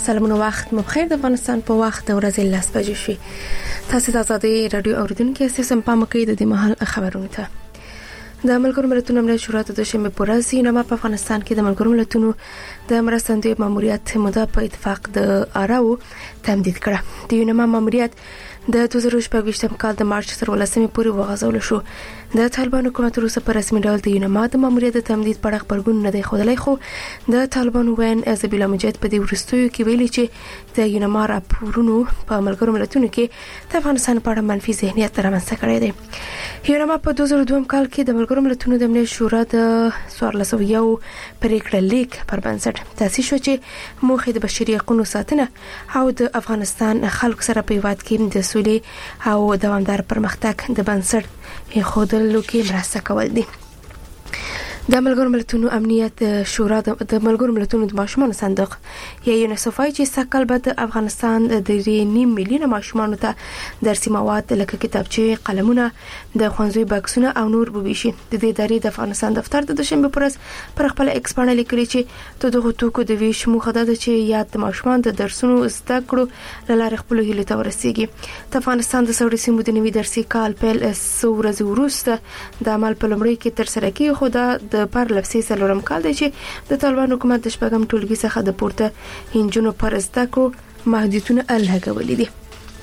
سلامونه وخت مو بخیر. د افغانستان په وخت د ورځې 10 بجې شي. تاسو د آزادۍ رادیو اوریدونکو سیسم پام کوي د مهال خبرونه ته. د ملګرو ملتونو امنیت شورا ته د شنبه پر ورځ نامه په افغانستان کې د ملګرو ملتونو د مرستندوی ماموریت موده په اتفاق د آراو تمدید کړه. د نامه ماموریت د 2024 کال د مارچ تر 18 پورې وغځول شو. د طالبان حکومت روسه په رسمي ډول د یونما د ماموریت د تمدید په اړه خبرګون نه دی خودلای، خو د طالبان وین ازبیلا مجاهد په دې ورستیو کې ویلي چې د یونما راپورونو په ملګرو ملتونو کې د افغانستان په اړه منفي ذهنیت رامنځته کړی دی. یونما په 2002 کال کې د ملګرو ملتونو د امنیت شورا د 1401 پریکړه لیک پر بنسټ تاسیس شو چې موخه د بشري حقوقو ساتنه او د افغانستان خلکو سره په یواد کې د سولې او دوامدار پرمختګ د بنسټ خودلو کې مرسته کول دي. د ملګرو ملتونو امنیت شورا د ملګرو ملتونو د ماشومان صندوق یا یونیسف چې سکل به د افغانستان د 2.5 میلیون ماشومان ته درسي مواد لکه کتابچې، قلمونه، د ښوونځي بکسونه او نور وبېشي. د دې ادارې د افغانستان دفتر د شنبه پر ورځ پر خپل ایکس باندې لیکلي چې دغه توکو د ویش موخه ده چې یاد د ماشومان د درسونو زده کړو لاره خپل هیله ته ورسیږي. د افغانستان د سعودي سیمو د نوي درسي کال پیل ورځ وروسته د عمل په لومړي کې تر سره کیږي، خو د پر لپسي سلورم کال دی چې د طالبان حکومت د شپږم ټولګي څخه د پورته انجونو پر زده کړو محدودیتونه لګولې دي.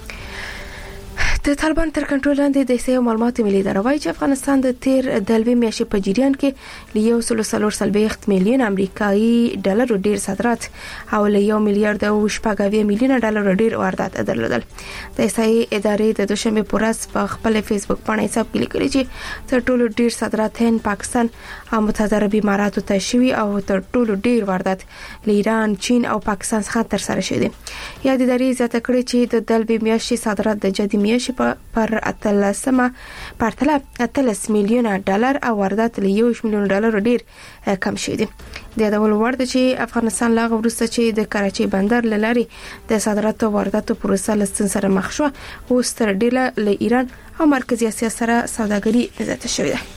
د طالبان تر کنټرول لاندې د سیاسي معلوماتو ملي اداره وايي چې افغانستان د تیر دلوي میاشتې په جریان کې ل 1.3 میلیون امریکایي ډالر ډیر صادرات او ل 1 میلیارډ او 8 میلیون ډالر ډیر واردات درلودل. د سیاسي ادارې د دوشنبه پر ورځ په خپل فیسبوک باندې حساب کې لیکلي چې تر ټولو ډیر صادرات هند، پاکستان او متحده عربي اماراتو ته شوي او تر ټولو ډیر واردات ل ایران، چین او پاکستان څخه تر سره شوي دي. یا د ادارې زیاته کړې چې د دلوي میاشتې صادرات د جدي میاشتې پر 18 میلیون ډالر او واردات له 1 میلیون ډالر ډیر کم شوي دي. د ډول ورته چې افغانستان لاغ ورسته چې د کراچي بندر لاري د صادراتو او وارداتو پروسه لستن سره مخ شو، اوس تر ډیره له ایران او مرکزی اسیا سره سوداګري زیاته شوې ده.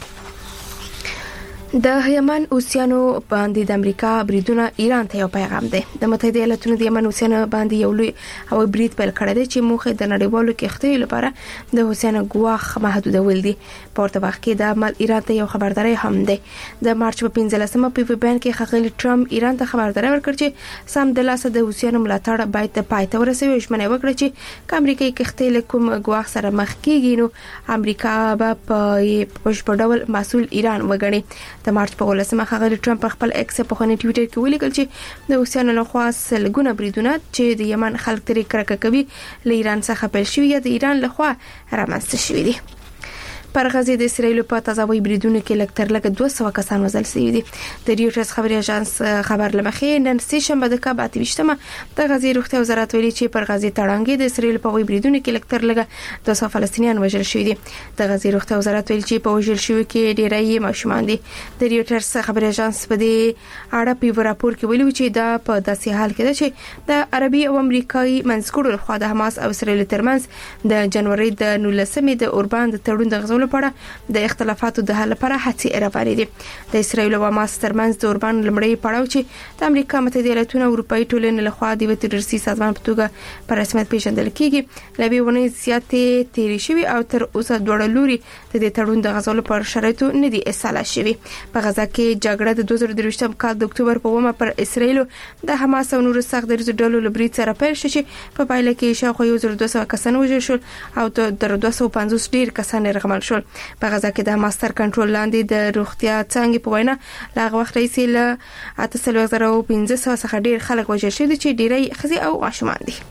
د یمن اوسیانو باندې د امریکا بریدونه ایران ته یو پیغام دی. د متحده ایالاتونو د یمن اوسیانو باندې یو لوی او برید پیل کړی دی چې موخه د نړیوالو کښتیو لپاره د اوسیانو ګواښ محدودول دي. په ورته وخت کې د عمل ایران ته یو خبرداري هم دی. د مارچ په 15مه په بیان کې ښاغلي ټرمپ ایران ته خبرداري ورکړه چې سم د لاسه د اوسیانو ملاتړ باید د پای ته ورسوي. ژمنه وکړه چې امریکایي کښتۍ له کوم ګواښ سره مخ کیږي نو امریکا به په ډول مسؤل ایران وګڼي. د مارچ په 18مه ښاغلي ټرمپ په خپل ایکس په خونی ټویټر کې ولیکل چې د اوسیانو له خوا سلګونه بریدونه چې د یمن خلک ترې کرکه کوي له ایران څخه پیل شوی یا د ایران له خوا رامنځته شوی دي. پر غزه د اسرایل په تازه بریدونو کې لکتر لګ 200 کسان وژل شوي دي. د ریوټرز خبري اژانس خبر لمخې نن سه شنبه د کابل 28مه د غزه روغتیا وزارت ویلي چې پر غزه تړانګې د اسرایل په بریدونو کې لکتر لګ 200 فلسطینیان وژل شوي دي. د غزه روغتیا وزارت ویلي چې په وژل شوي کې ډیری ماشومان دي. د ریوټرز خبري اژانس په دې اړه په راپور کې ویلي چې دا په داسې حال کې ده چې د عربي او امریکایي منځګړو لخوا د حماس او اسرایل ترمنځ د جنوري د 19مې د اوربان د تړون د غزولو لپاره د اختلافاتو د حل لپاره هڅې روانې دي. د اسرایل او حماس ترمنځ د اوربان لمړی پړاو چې د امریکا متحده ایالاتونو او اروپאי ټولنې لخوا د تروریستي سازمان په توګه په رسمیت پیژندل کیږي، لوي ونه زیاتې تیری شوی او تر اوسه دوړ لوري د دې تړون د غزولو پر شرایطو نه دي اصلاح شوی. په غزا کې جګړه د 2023 کال د اکتوبر په 1 پر اسرایل د حماس او نورو سخت دریځ ډلو لبرید سره پیل شو چې په پایله کې شاوخوا 1200 کسان وژل شول او تر 250 ډیر کسان رغمل شول. په غزا کې د حماس تر کنټرول لاندې د روغتیا څنګه په وینا لاغه وخت رئیس له 8500 څخه ډیر خلک وژل شوي چې ډیری ښځې او ماشومان دي.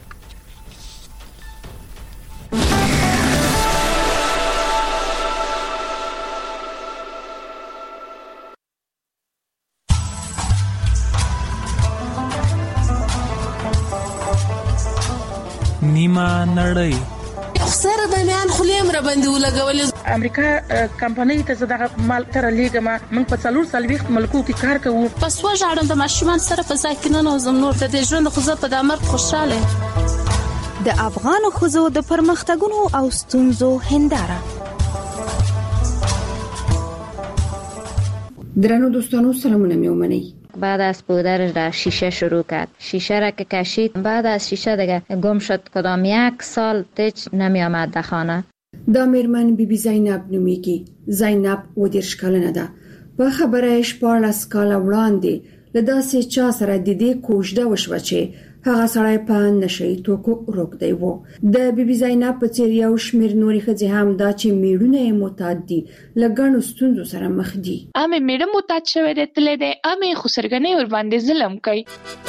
نیمه نړۍ سره د میان خلیم را باندې ولګول. امریکا کمپنۍ ته زداغه مال تر لیګما من په 440 ملکو کې کار کوو. پس وژاړم د ماشومان سره په ځای کې نه نوزم نور د دې ژوند خو زه په دامر خوشاله. د افغان خزو د پرمختګونو او ستونزو هنداره درنو دوستانو سلامونه میومنی. بعد از پودرش را شیشه شروع کرد. شیشه را که کشید، بعد از شیشه دیگه گم شد. کدام 1 سال تیچ نمی آمد در خانه. دا میرمن بی زینب نومیگی. زینب و 10 کلنه ده. په خبره 14 کاله وړاندې له داسې چا سره د دې کوژده وشوه چې هغه سړی په نشهیي توکو روږدی و. د بیبي زینب په څېر یو شمېر نورې ښځې هم دا چې میړونه یې معتاد دي له ګڼو ستونزو سره مخ دي. امې میړه معتاد شوی دی، تللی دی، امې خو سرګنۍ ورباندې ظلم کوي.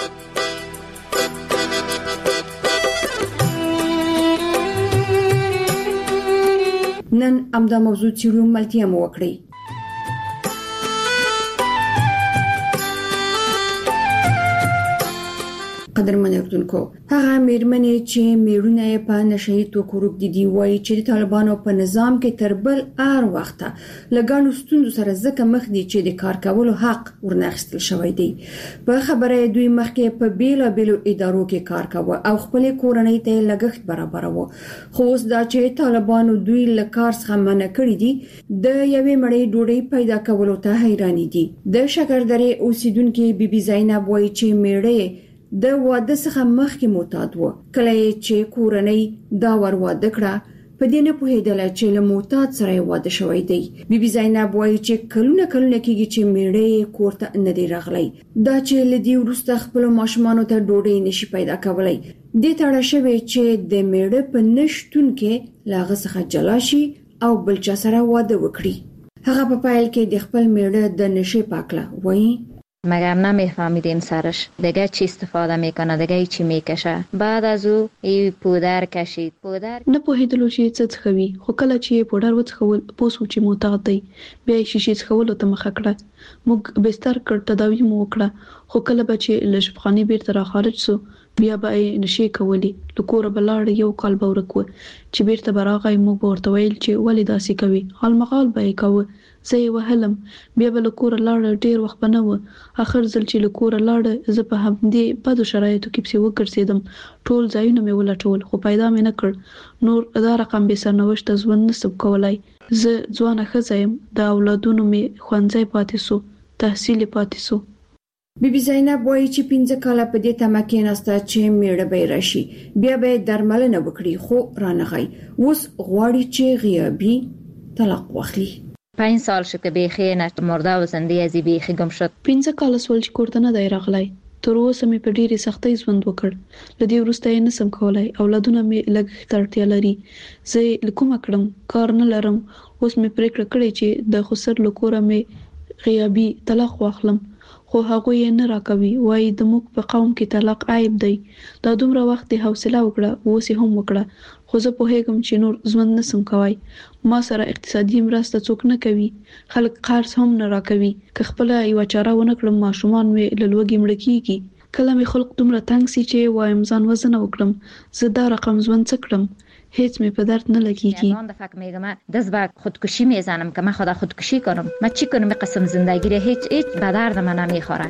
نن همدا موضوع څېړو، ملتیا مو وکړئ. قدرمن اردوونکو، هغه میرمنې چې میړونه یې په نشهیي توکو روږدي دي وایي چې د طالبانو په نظام کې تر بل هر وخته له ګڼو ستونزو سره ځکه مخ دي چې د کار کولو حق ورنه اخیستل شوی دی. په خبره دوی مخکې په بیلابیلو ادارو کې کار کاوه او خپلې کورنۍ ته یې لګښت برابروه، خو اوس دا چې طالبانو دوی له کار څخه منع کړي دي، د یوې مړۍ ډوډۍ پیدا کولو ته حیرانې دي. د شکردرې اوسیدونکې بیبي زینب وایي چې میړه د واده څخه مخکې معتاد و. کله چې کورنۍ دا ور واده کړه، په دې نه پوهېدله چې له معتاد سره واده شوی دی. بیبي زینب وایي چې کلونه کېږي چې میړه کور ته نه دی راغلی. دا چې له دې وروسته خپلو ماشومانو ته ډوډۍ نشي پیدا کولی. دې تړه شوې چې د میړه په نشتون کې له هغه څخه جلا شي او بل چا سره واده وکړي. هغه په پایل کې د خپل میړه د نشې پاکله وایي مگر نمیفهمیدیم سرش دیگه چی استفاده میکنه، دیگه چی میکشه. بعد از او ای پودر کشید. پودر نه پوهیدلو چې څه څخوي، خو کله چې پودر وڅخول پوسو چې معتاد دی، بیا شیشې څخولو ته مخه کړه. موږ بستر کړ، تداوی مو وکړه، خو کله به چې له شفاخانې بیرته را خارج سو، بیا به یې نشې کولی. له کوره به لاړ، 1 کال به ورک و. چې بیرته به راغی، موږ به ورته ویل چې ولې داسې کوي. حالمغال به یې کوه، زه یې وهلم. بیا به له کوره لاړه، ډېر وخت به نه و. اخر ځل چې له کوره لاړه، زه په همدې بدو شرایطو کې پسې وګرځېدم. ټول ځایونه مې ولټول، خو پیدا مې نه کړ. نور دا رقم بې سرنوشته ژوند نسم کولای. زه ځوانه ښځه یم، د اولادونو مې ښوونځی پاتې سو، تحصیل یې پاتې سو. بیبي زینب وایي چې 15 کاله په دې تمه کېناسته چې میړه به یې راشي، بیا به یې درملنه وکړي، خو رانغی. اوس غواړي چې غیابي طلاق واخلي. 5 سال شد که بیخی نه مرده و زنده ازی بیخی گم شد. 15 کاله سول چې کور ته نه دی راغلی. تر اوسه مې په ډېرې سختۍ ژوند وکړ. له دې وروسته یې نسم کولای. اولادونه مې لږ ته اړتیا لري. زه یې له کومه کړم، کار نه لرم. اوس مې پرېکړه کړې چې د خسر له کوره مې غیابي طلاق واخلم، خو هغه یې نه راکوي. وایي د موږ په قوم کې طلاق عیب دی. دا دومره وخت یې حوصله وکړه، اوس یې هم وکړه، خو زه پوهېږم چې نور ژوند نسم کوای. ما سره اقتصادي مرسته څوک نه کوي، خلک قرض هم نه راکوي. که خپله یوه چاره ونه کړم، ماشومان مې له لوږې مړه کېږي. کله مې خلق دومره تنګ سي چې وایم ځان وزنه وکړم، زه دا رقم ژوند څه کړم، هیڅ مې په درد نه لګیږي. الان دفعه که میگم دست به خودکشی میزنم که من خدا خودکشی کنم، من چی کنم؟ این قسم زندگی رو هیچ به درد من نمیخوره.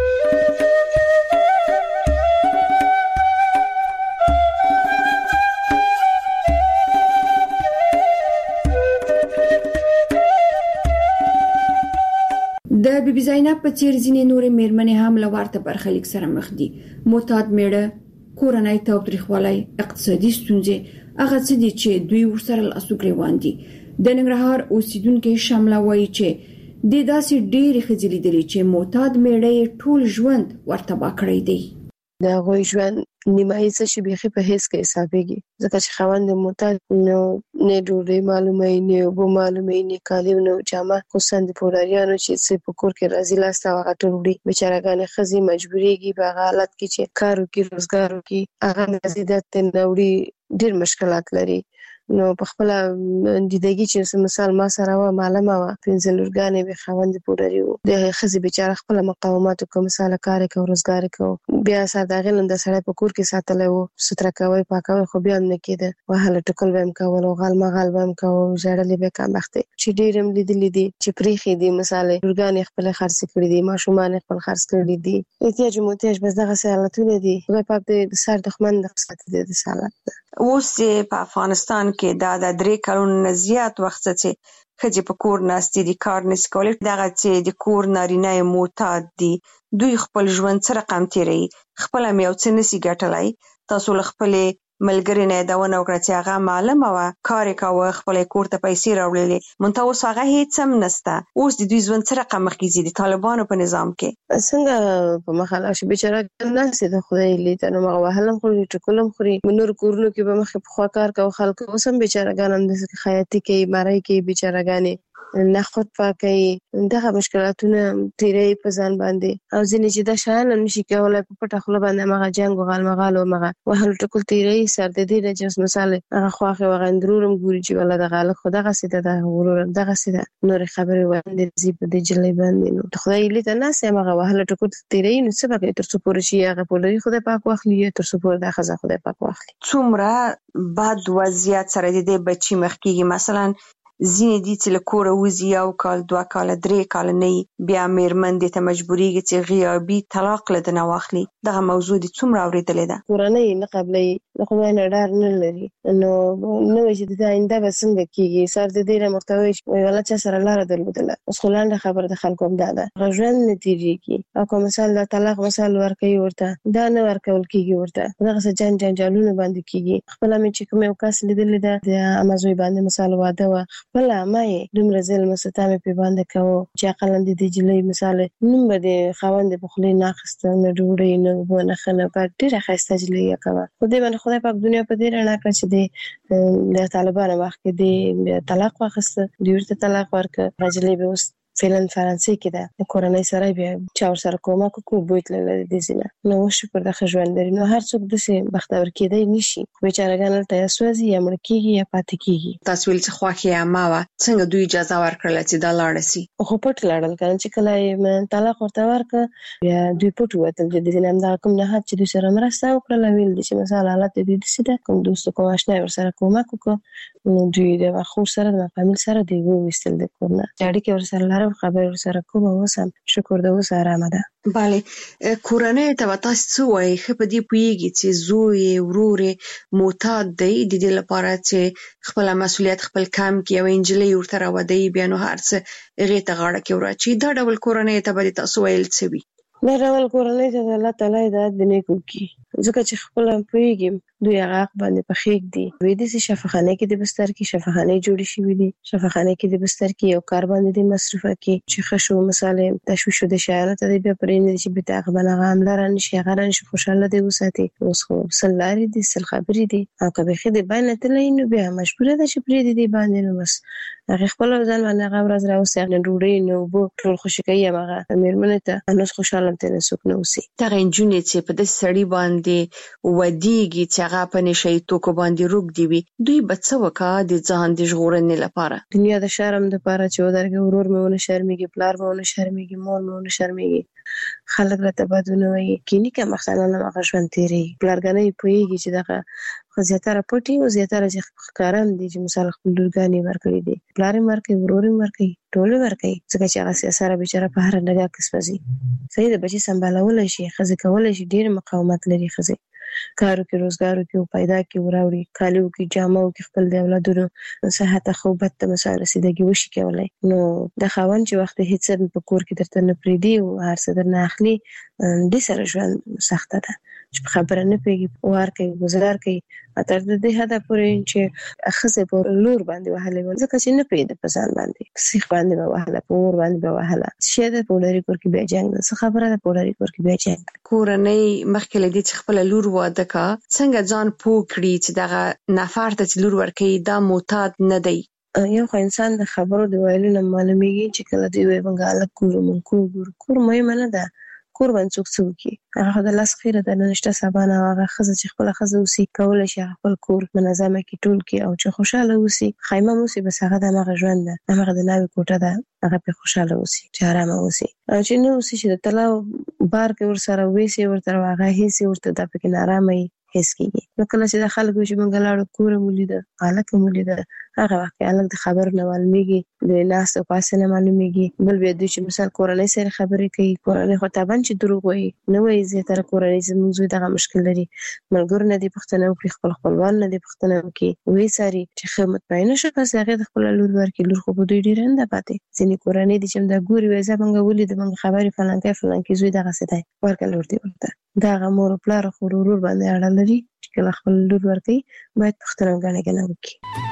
د بیبي زینب په څیر ځینې نورې میرمنې هم له ورته برخلیک سره مخ دي. معتاد میړه، کورنۍ تاوتریخوالی، اقتصادي ستونزې، هغه څه دي چې دوی ورسره لاسو ګریوان دي. د ننګرهار اوسیدونکې شمله وایي چې د داسې ډېرې ښځې لیدلې چې معتاد میړه یې ټول ژوند ورتباه کړی دی. د هغوی ژوند نیمایي څه شي بیخي په هیڅ کې حسابېږي، ځکه چې خاوند د معتاد نو نه ډوډۍ معلومه یې، نه اوبه معلومه یې، نه کالي، نه جامه. خصوصا د پوډریانو چې څه په کور کې راځي لاسته هغه ټول وړي. بیچارهګانې ښځې مجبورېږي په هغه حالت کې چې کار وکړي، روزګار وکړي، هغه مزیدات نه وړي، ډېر مشکلات لري. نو په خپل دیدګي چې مثال ما سره و معلومه و 15 لورګانې به خاوند پوډری و، د ښځې بیچاره خپل مقاومت کوم، مثال کار کوي، روزګار کوي، بیا سره د غلند د سړی په کور کې ساتل وو، ستر کوي، پاکوي، خو بیا نه کېده. وهله ټکل بهم کول او غل مغال بهم کوي، ژړلې به کم وخت چې ډېرم لیدلې دي چې پریخي دي. مثال لورګانې خپل خرڅ کړې دي، ماشومان خپل خرڅ کړې دي. احتیاج موتیاج بس دغه حالتونه دي. خدای پاک دې سر دښمن د قصت دې د سالت. اوس په افغانستان کې دا د 3 کلونو زیات وخت چې ښځې په کور ناستې دي، کار نشي کولی، دغه چې د کور نارینه معتاد دي، دوی خپل ژوند څه رقم تیروي، خپله هم یو څه نشي ګټلی. تاسو له خپلې ملګرې نه یادونه وکړه چې هغه معلمه وه، کار یې کاوه، خپله یې کور ته پیسې راوړلې، منتها اوس هغه هېڅ هم نشته. اوس د دوی ژوند څه رقم مخکې ځي د طالبانو په نظام کې؟ څنګه په مخه لاړ شي، بیچاره ناستې ده خدای لیده، نو هغه وهل هم خوري، ټکول هم خوري. نور کورونو کې به مخکې پخوا کار کوه خلکو، اوس هم بیچارهګان همداسې خیاطي کوي، مرۍ کوي بیچارهګانې، نخود پاکوي، دغه مشکلاتونه تیروي په ځان باندې. او ځینې چې دا شیان هم نشي کولی په پټه خوله باندې همغه جنګ و غالمغال و همغه وهلو ټکول تیروي. سر د دې نه چې اوس مثال هغه خواښې وغه اندرور هم ګوري چې والله دغه هلک خو دغسې ده، دغه ورور هم دغسې ده، نورې خبرې باندې ځي په دې جلۍ باندې. نو د خدای لیده ناست یم، هغه وهلو ټکول تیروي، نو څه به کوي تر څو پورې چې هغه پولري خدای پاک واخلي، یا تر څو پورې دا ښځه خدای پاک واخلي. څومره بد وضعیت سره د دې بچي مخ کېږي. مثلا ځینې دي چې له کوره وځي 1 کال 2 کاله 3 کاله نه وي، بیا مېرمن دې ته مجبورېږي چې غیابي طلاق له ده نه واخلي. دغه موضوع دې څومره اورېدلې ده؟ کورنۍ نه قبلوي، د خدای نه ډار نه لري، نو نه وایي چې د آینده به څنګه کېږي. سر د دې نه ورته وایي چې والله چا سره لاره درلودله. اوس خو لنډه خبره د خلکو هم دا ده، هغه ژوند نه تېرېږي. او که مثال دا طلاق مثال ورکوي ورته، دا نه ورکول کېږي ورته، دغسې جنجالونه باندې کېږي. خپله مې چې کوم یو کس لیدلې ده، د عمه زوی باندې مثال واده وه، خپله عمه یې دومره ظلم و ستم یې پرې باندې کوه چې عقلاً د دې جلۍ مثال نوم به د خاوند یې په خولې نه اخیسته، نه ډوډۍ نه اوبه نه ښه نه بد، ډېره ښایسته جلۍ یې کوه. خو دې باندې خدای پاک دنیا په دې رڼا کړه چې د طالبانو وخت کې د طلاق واخیسته، دوی ورته طلاق ورکړه. هغه جلۍ به اوس فعلا فرانسې کې ده، د کورنۍ سره بیا چا ورسره کومک وکړو بوی تللی د دې ځای نه. نو شکر د ښه ژوند لري. نو هر څوک داسې بختور کېدی نشي، خو بیچارهګان هلته یا سوځي یا مړه کېږي یا پاتې کېږي. تاسو ویل چې خواښې یې عمه وه، څنګه دوی اجازه ورکړله چې دا لاړه سي؟ خو پټ لاړل که نه، چې کله یې طلاق ورته ورکړه بیا دوی پټ ووتل. د دې نه همدغه کوم نهاد چې دوی سره مرسته وکړله، ویل دي چې مثال حالت د دوی داسې ده، کوم دوست کوم اشنا یې ورسره کومک وکړه، نو دوی د خور سره د فامیل سره دوی وویستل د کور نه. چې اړیکې ورسره لرم، خبرې ورسره کوم، اوس هم شکر د اوس ارامه ده. بله، کورنۍ ته به تاسو څه وایي؟ ښه په دې پوهېږي چې زوی یې ورور یې معتاد دی، د دې لپاره چې خپله مسؤلیت خپل کم کړي، یوه نجلۍ ورته راودوي، بیا نو هر څه هغې ته غاړه کې وراچوي. دا ډول کورنۍ ته به تاسو ویل څه وي؟ دا ډول کورنۍ ته د الله تعالی هدایت د نیکو کړي، ځکه چې خپله پوهېږي دوی هغه حق باندې په خېږ دي. دوی داسې شفاخانۍ کې د بستر کې شفاخانۍ جوړې شوي دي، شفاخانۍ کې د بستر کې یو کار باندې د مصروفه کې چې ښه شو مثال تشویش شو د شیانو ته دی بیا پرېنږدي چې بېرته هغه باندې هغه حمله رانشي، هغه رانشي، خوشحاله دی وساتي. اوس خو سل لارې دي، سل خبرې دي، او که بیخي د باندې تللی نو بیا مجبوره ده چې پرېږدي دې باندې. نو بس هغې خپله ځان باندې هغه ورځ راوستې، نه ډوډۍ نه اوبه، ټول خوشي کوي همغه مېرمنې ته، نو اوس خوشحاله هم ترې څوک نه اوسي. دغه نجونې چې په داسې سړي باندې ودېږي چې هغه په نشه یي توکو باندې روږدي وي، دوی به څه وکړه د ځان د ژغورنې لپاره؟ دنیا د شرم دپاره چې ودرېږي، ورور مې ونه شرمېږي، پلار مې ونه شرمېږي، مور مې ونه شرمېږي، خلک راته بد ونه وایي، کیني که مختلن هغه ژوند تېرېږي. پلارګانۍ پوهېږي چې دغه زیاتره پټي او زیاتره چې ښکاره هم دي چې مثال خپل لورګانې ورکړي دي، پلار یې ورکوي، ورور یې ورکوي، ټول یې ورکوي، ځکه چې هغه سره بیچاره په هره ډګه کې سوځي. صحیح د بچي سمبالولی شي، ښځې کولی شي، ډېر مقاومت لري ښځې، کارو کې روزګارو کې پیدا کې وراوړي، کالیو کې جامو کې خپل د اولادونو صحت ښه او بد ته مثال رسیدګي وشي کولی. نو د خاوند چې وخت هېڅ په کور کې درته نه پرېږدي او هر څه درنه اخلي، دې سره ژوند سخته ده چې په خبره نه پوهېږي، وار کوي، ګزار کوي، تر دې حده پورې چې ښځې په لور باندې وهلې وه، ځکه چې نه پوهېده په ځان باندې، په سیخ باندې به وهله، په اور باندې به وهله. شی ده په ولري کور کې بیا جنګ ده، څه خبره ده په ولري کور کې بیا جنګ ده. کورنۍ مخکې له دې چې خپله لور واده کا، څنګه ځان پوه کړي چې دغه نفر ته چې لور ورکوي دا معتاد نه دی؟ یو خو انسان د خبرو د ویلو نه معلومېږي چې کله دوی وایي موږ هلک ګورو، موږ کور ګورو. کور مهمه نه ده، کور باندې څوک څه وکړي، هغه خو د لاس خیره ده، نن شته سبا نه. هغه ښځه چې خپله ښځه اوسي کولی شي هغه خپل کور منظمه کړي، ټول کړي، او چې خوشحاله اوسي، خیمه هم اوسي، بس هغه د همغه ژوند ده، همغه د ناوې کوټه ده، هغه پرې خوشحاله اوسي، چې ارامه اوسي. او چې نه اوسي چې د طلا بار کې ورسره ویسي ورته، هغه هېڅ ورته دا پکې نارامه وي، هیڅ کیږي. نو کله چې د خلکو چې موږ لاړو کور مولیده الک مولیده هغه وخت الک د خبر نه معلومیږي د لاس او پاسه نه معلومیږي. بل به د چې مثال کورنۍ سره خبرې کوي کورنۍ خو تابان چې دروغ وایي نو وایي زه تر کورنۍ زموږ دغه مشکل لري ملګر نه دی پښتنه او خپل خپلوان نه دی پښتنه کې وې ساري چې خدمت پاینه شي پس هغه د خپل لور ورکی لور خو دوی ډیر نه پاتې ځینې کورنۍ دي چې دا ګوري وې زمونږ ولې د موږ خبرې فلان کې زوی دغه څه دی ورکل ور دی ورته دا مور پلار خو ورور باندې اړه لري چې کله خپل لور ورکی باید پښتنه غاڼه وکړي.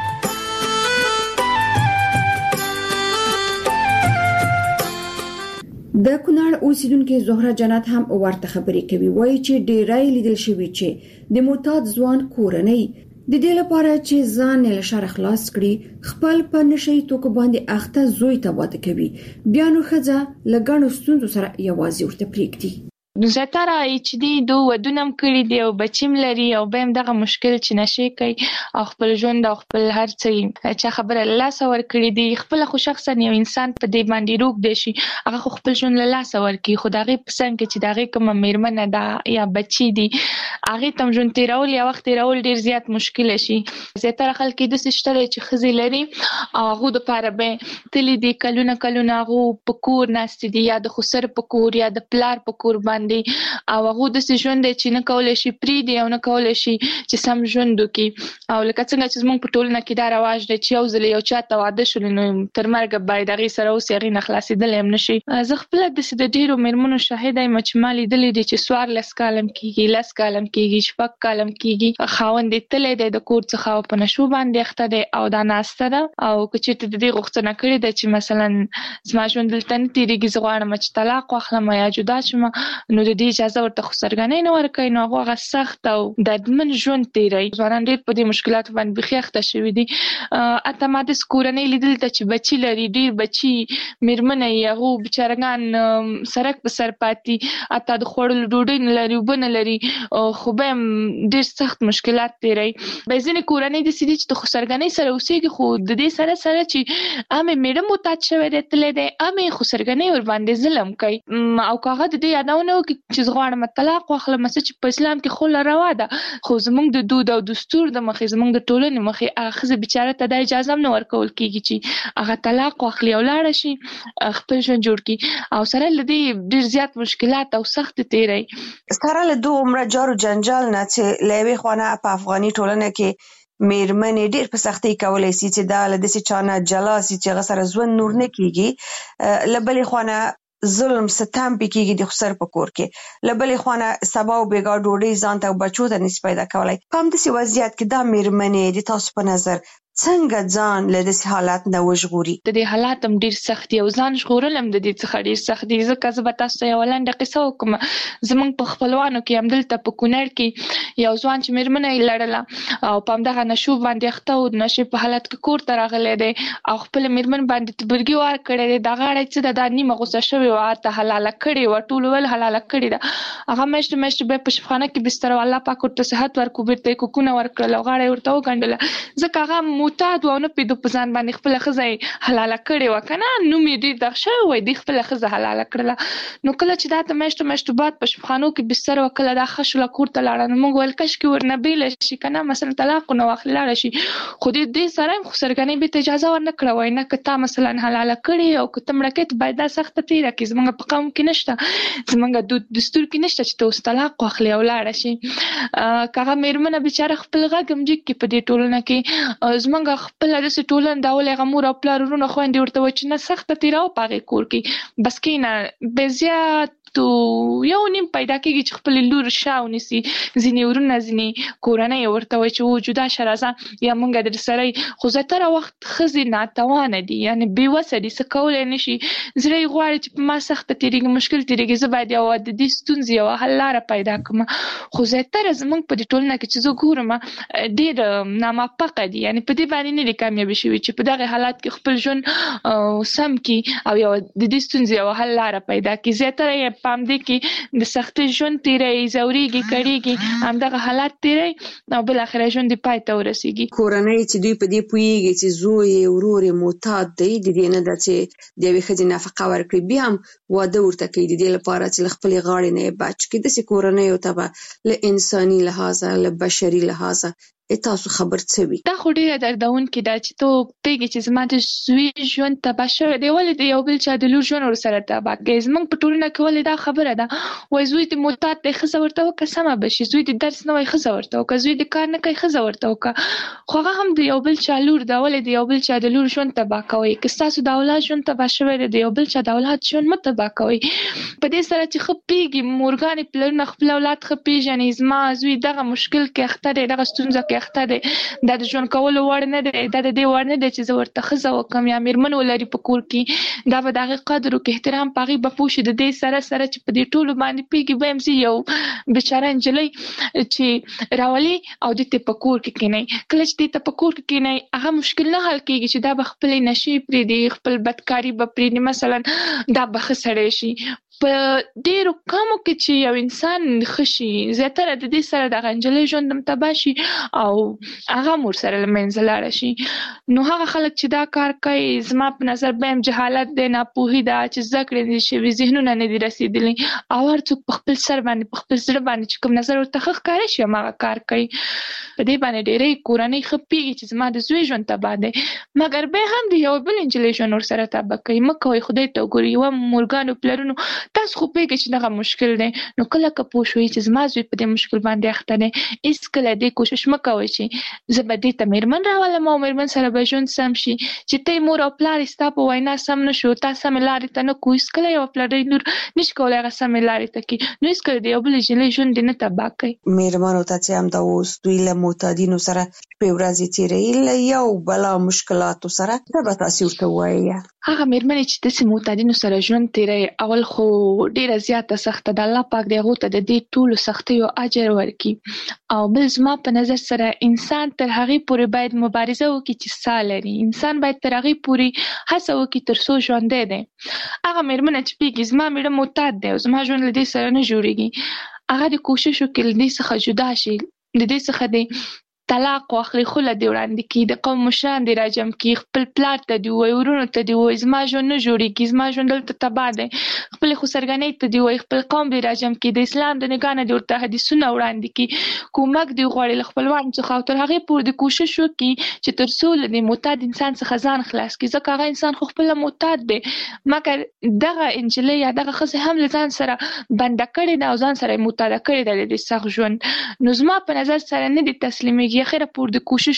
د کونړ اوسیدونکو زهره جنت هم ورته خبرې کوي وایي چې ډیرای لیدل شوی چې د معتاد ځوان کورنۍ د دې لپاره چې ځان له شر خلاص کړي خپل په نشي توکو باندې اخته زوی ته واده کوي بیا نو خځه لګڼو ستوندو سره یوازې ورته پریږدي. زیاتره چې دی دو ودونم کړی دی او بچیم لري او بهم دغه مشکل چې نشي کوي او خپل ژوند او خپل هر څه چې خبره الله سور کړی دی خپل خو شخصا یو انسان په دې باندې روغ دی شي هغه خپل ژوند له الله سور کوي خدای په څنګه کې چې دغه کوم میرمنه ده یا بچی دی هغه تم ژوند تیرول یا وخت تیرول ډیر زیات مشکل شي. زیاتره خلک د سشتره چې خزي لري او هغه د پاره به تل دي کلونه هغه په کور ناست دي یا د خسر په کور یا د پلار په کور باندې او هغه د ژوند چې نه کولای شي پری دی او نه کولای شي چې سم ژوند وکړي او لکه څنګه چې موږ په ټولنه کې دا رواج دی چې یو ځل یو چاته واده شول نو تر مرګ باید هغه سره اوس هغه نه خلاصېدل هم نشي. زه خپل د ډیرو میرمنو شاهد یم چې مالي دلې دي چې سوار لس کالم کېږي شپږ کالم کېږي خاوند تلې د کور څخه په نشو باندې اخته دی او دا ناسته ده او چې ته د دې غوښتنه کړې ده چې مثلا زما ژوند دلته نه تیریږي زه غواړم چې طلاق واخلم یا جدا شم نو د دې اجازه ورته خو سرګنۍ نه ورکوي نو هغه سخت او دردمن ژوند تیروي. ځوانان ډېر په دې مشکلاتو باندې بېخي اخته شوي دي. اته ما داسې کورنۍ لیدلې ده چې بچي لري ډېر بچي میرمنه یې هغو بېچارهګان سرک په سر پاتې اته د خوړلو ډوډۍ نه لري اوبه نه لري خو به هم ډېر سخت مشکلات تیروي. به ځینې کورنۍ داسې دي چې د خسرګنۍ سره اوسېږي خو د دې سره چې امې میړه معتاد شوی دی تللی دی امې خسرګنۍ ورباندې ظلم کوي او که هغه د دې یادونه وکړي چې زه غواړم طلاق واخلم چې په اسلام کې خو روا ده خو زموږ د دود او دستور د مخې زموږ د ټولنې مخې هغه ښځه بیچاره ته دا اجازه هم نه ورکول کېږي چې هغه طلاق واخلي او لاړه شي خپل ژوند جوړ کړي او سره له دې ډېر زیات مشکلات او سخت تیروي. سره له دومره جارو جنجال نه چې له یوې خوا په افغاني ټولنه کې میرمنې ډېر په سختۍ کولی سي چې دا له داسې چا نه جلا سي چې هغه سره ژوند نور نه کېږي. له بلې خوا نه ظلم ستم پکېږي د خسر په کور کې له بلې خوا نه سبا او بېګا ډوډۍ ځان ته او بچو ته نشي پیدا کولی. په همداسې وضعیت کې دا میرمنې د تاسو په نظر څنګه ځان له داسې حالات نه وژغوري؟ د دې حالات هم ډېر سخت دي او ځان ژغورل هم د دې څخه ډېر سخت دي. ځکه زه به تاسو ته یوه لنډه قصه وکړم. زموږ په خپلوانو کې همدلته په کونړ کې یو ځوان چې میرمنه یې لرله او په همدغه نشو باندې اخته و د نشې په حالت کې کور ته راغلی دی او خپله میرمن باندې تبرګي وار کړی دی دا غاړه څه ده دا نیمه غوسه شوې وه هلته حلاله کړې وه ټولو ویل حلاله کړې ده هغه میاشتې بیا په شفخانه کې بستر او الله پاک ورته صحت ورکړو بېرته یې کوکونه ورکړل او غاړه یې ورته وګنډله ځکه هغه معتاد و او نه د په ځان باندې خپله ښځه یې حلاله کړې وه که نه نوم یې ډېر دغ شوی وی دوی خپله ښځه حلاله کړله. نو کله چې دا ته میاشتو بعد په شفخانو کې بستر وه کله دا ښه شوله کور ته لاړه نو موږ ویل کشکې ورنه بېله شي که نه مثلا طلاق ونه واخلي لاړه شي خو دې سره هم خو سرګنۍ بېرته اجازه ورنه کړه وایي نه که تا مثلا حلاله کړې او که ته مړه کوې ته باید دا سخته تېره کړې زموږ په قوم کې نشته زموږ دستور کې نشته چې ته اوس طلاق واخلې او لاړه شي. که هغه میرمنه بېچاره خپل غږ هم جګ کړي په دې ټولنه کې زموږ خپله داسې ټولنه دا ولې هغه مور او پلار ورونه خویندې ورته وایي چې نه سخته تېروه په هغې کور کې بس کښېنه بې زیات یو نیم پیدا کېږي چې خپلې لور شا ونیسي ځینې ورونه ځینې کورنۍ ورته وایي چې و جدا شه راځه یا مونږ در سره خو زیاتره وخت ښځې ناتوانه دي یعنې بېوسه دي څه کولی نه شي زړه یې غواړي چې په ما سخته تېرېږي مشکل تېرېږي زه باید یوه د دې ستونزې یوه حل لاره پیدا کړم خو زیاتره زموږ په دې ټولنه کې چې زه ګورم ډېر ناموفقه دي یعنې په دې باندې نه دي کامیابي شوي چې په دغه حالات کې خپل ژوند سم کړي او یوه د دې ستونزې یوه حل لاره پیدا کړي. زیاتره یې پام دې کې د سخت ژوند تیري زوريږي کړيږي همدغه حالات تیري او بل اخر ژوند پای ته ورسیږي. کورنۍ چې دوی په دې پوهیږي چې زوی ورور معتاد دی د دې نه د چې د یوې ښځې نفقه ورکړي بیا هم واده ورته کوي د دې لپاره چې له خپلې غاړې نه یې بچ کړي. داسې کورنیو ته به له انساني لحاظه له بشري لحاظه تاسو خبر څه وي؟ دا خو ډیره دردونکې ده چې ته پوهېږې چې زما د زوی ژوند تباه شوی دی ولې د یو بل چا د لور ژوند ورسره تباه کوي. زموږ په ټولنه کې ولې دا خبره ده وایي زوی دې معتاد دی ښځه ورته وکړه سمه به شي، زوی دې درس نه وایي ښځه ورته وکړه، زوی دې کار نه کوي ښځه ورته وکړه، خو هغه هم د یو بل چا لور ده ولې د یو بل چا د لور ژوند تباه کوئ؟ که ستاسو د اولاد ژوند تباه شوی دی د یو بل چا د اولاد ژوند مه تباه کوئ. په دې سره چې ښه پوهېږي مورګانې پلرونه خپل اولاد ښه پېژني زما زوی دغه مشکل کې اخته دی دغه ستونزه کې اخته دی دا د ژوند کولو وړ نه دی دا د دې وړ نه دی چې زه ورته ښځه وکړم یا مېرمن ولري په کور کې دا به د هغې قدر وکړي احترام په هغې به پوه شي. د دې سره سره چې په دې ټولو باندې پوهېږي به یم زه یو بیچاره نجلۍ چې راولي او دې ته په کور کې کښېنئ کله چې دې ته په کور کې کښېنئ هغه مشکل نه حل کېږي چې دا به خپلې نشې پرېږدي خپل بدکاري به پرېږدي مثلا دا به ښه سړی شي. په ډېرو کمو کې چې یو انسان ښه شي زیاتره د دې سره دغه نجلۍ ژوند هم تباه شي او هغه هم ورسره له منځه لاړه شي. نو هغه خلک چې دا کار کوي زما په نظر به هم جهالت دی ناپوهي ده چې زده کړې نه دي شوي ذهنونه نه دي رسېدلي او هر څوک په خپل سر باندې په خپل زړه باندې چې کوم نظر ورته ښه ښکاره شي هماغه کار کوي. په دې باندې ډېرې کورنۍ ښه پوهېږي چې زما د زوی ژوند تباه دی مګر بیا هم د یو بل نجلۍ ژوند ورسره تباه کوي. مه کوئ خدای ته وګورئ یوه مورګانو پلرونو تاسو خو پوهېږئ چې دغه مشکل دی نو کله که پوه شوئ چې زما زوی په دې مشکل باندې اخته دی هېڅکله دې کوشش مه کوئ چې زه به دې ته مېرمن راولم او مېرمن سره به ژوند سم شي چې ته مور او پلار ستا په وینا سم نه شو تا سمې لارې ته نه کوو هېڅکله یوه پلرۍ لور نشي کولی هغه سمې لارې ته کړي نو هېڅکله د یو بل نجلۍ ژوند دې نه تباه کوي. مېرمنو ته چې همدا اوس دوی له معتادینو سره شپې ورځې تېروي له یو بلا مشکلاتو سره څه به تاسې ورته ووایئ؟ هغه مېرمنې چې داسې معتادینو سره ژوند تېروي اول خو ډېره زیاته سخته ده الله پاک د هغو ته د دې ټولو سختیو اجر ورکړي او بل زما په نظر سره انسان تر هغې پورې باید مبارزه وکړي چې ساه لري انسان باید تر هغې پورې هڅه وکړي تر څو ژوندی دی. هغه مېرمنه چې پوهېږي زما مېړه معتاد دی او زما ژوند له دې سره نه جوړېږي هغه د کوشش وکړي له دې څخه جدا شي د دې څخه د طلاق واخلي خوله دې وړاندې کړي د قوم مشران دې راجم کړي خپل پلار ته دې ووایي ورونو ته دې ووایي زما ژوند نه جوړېږي زما ژوند دلته تباه دی خپلې خسرګنۍ ته دې ووایي خپل قوم دې راجم کړي د اسلام د نګاه نه دې ورته حدیثونه وړاندې کړي کومک دې وغواړي له خپلوانو څخه او تر هغې پورې دې کوشش وکړي چې تر څو له دې معتاد انسان څخه ځان خلاص کړي ځکه هغه انسان خو خپله معتاد دی مګر دغه نجلۍ یا دغه ښځه هم له ځان سره بنده کړې ده او ځان سره یې معتاده کړې ده د دې سخت ژوند نو زما په نظر سره نه دې تسلیمېږي اخره پورې د کوشش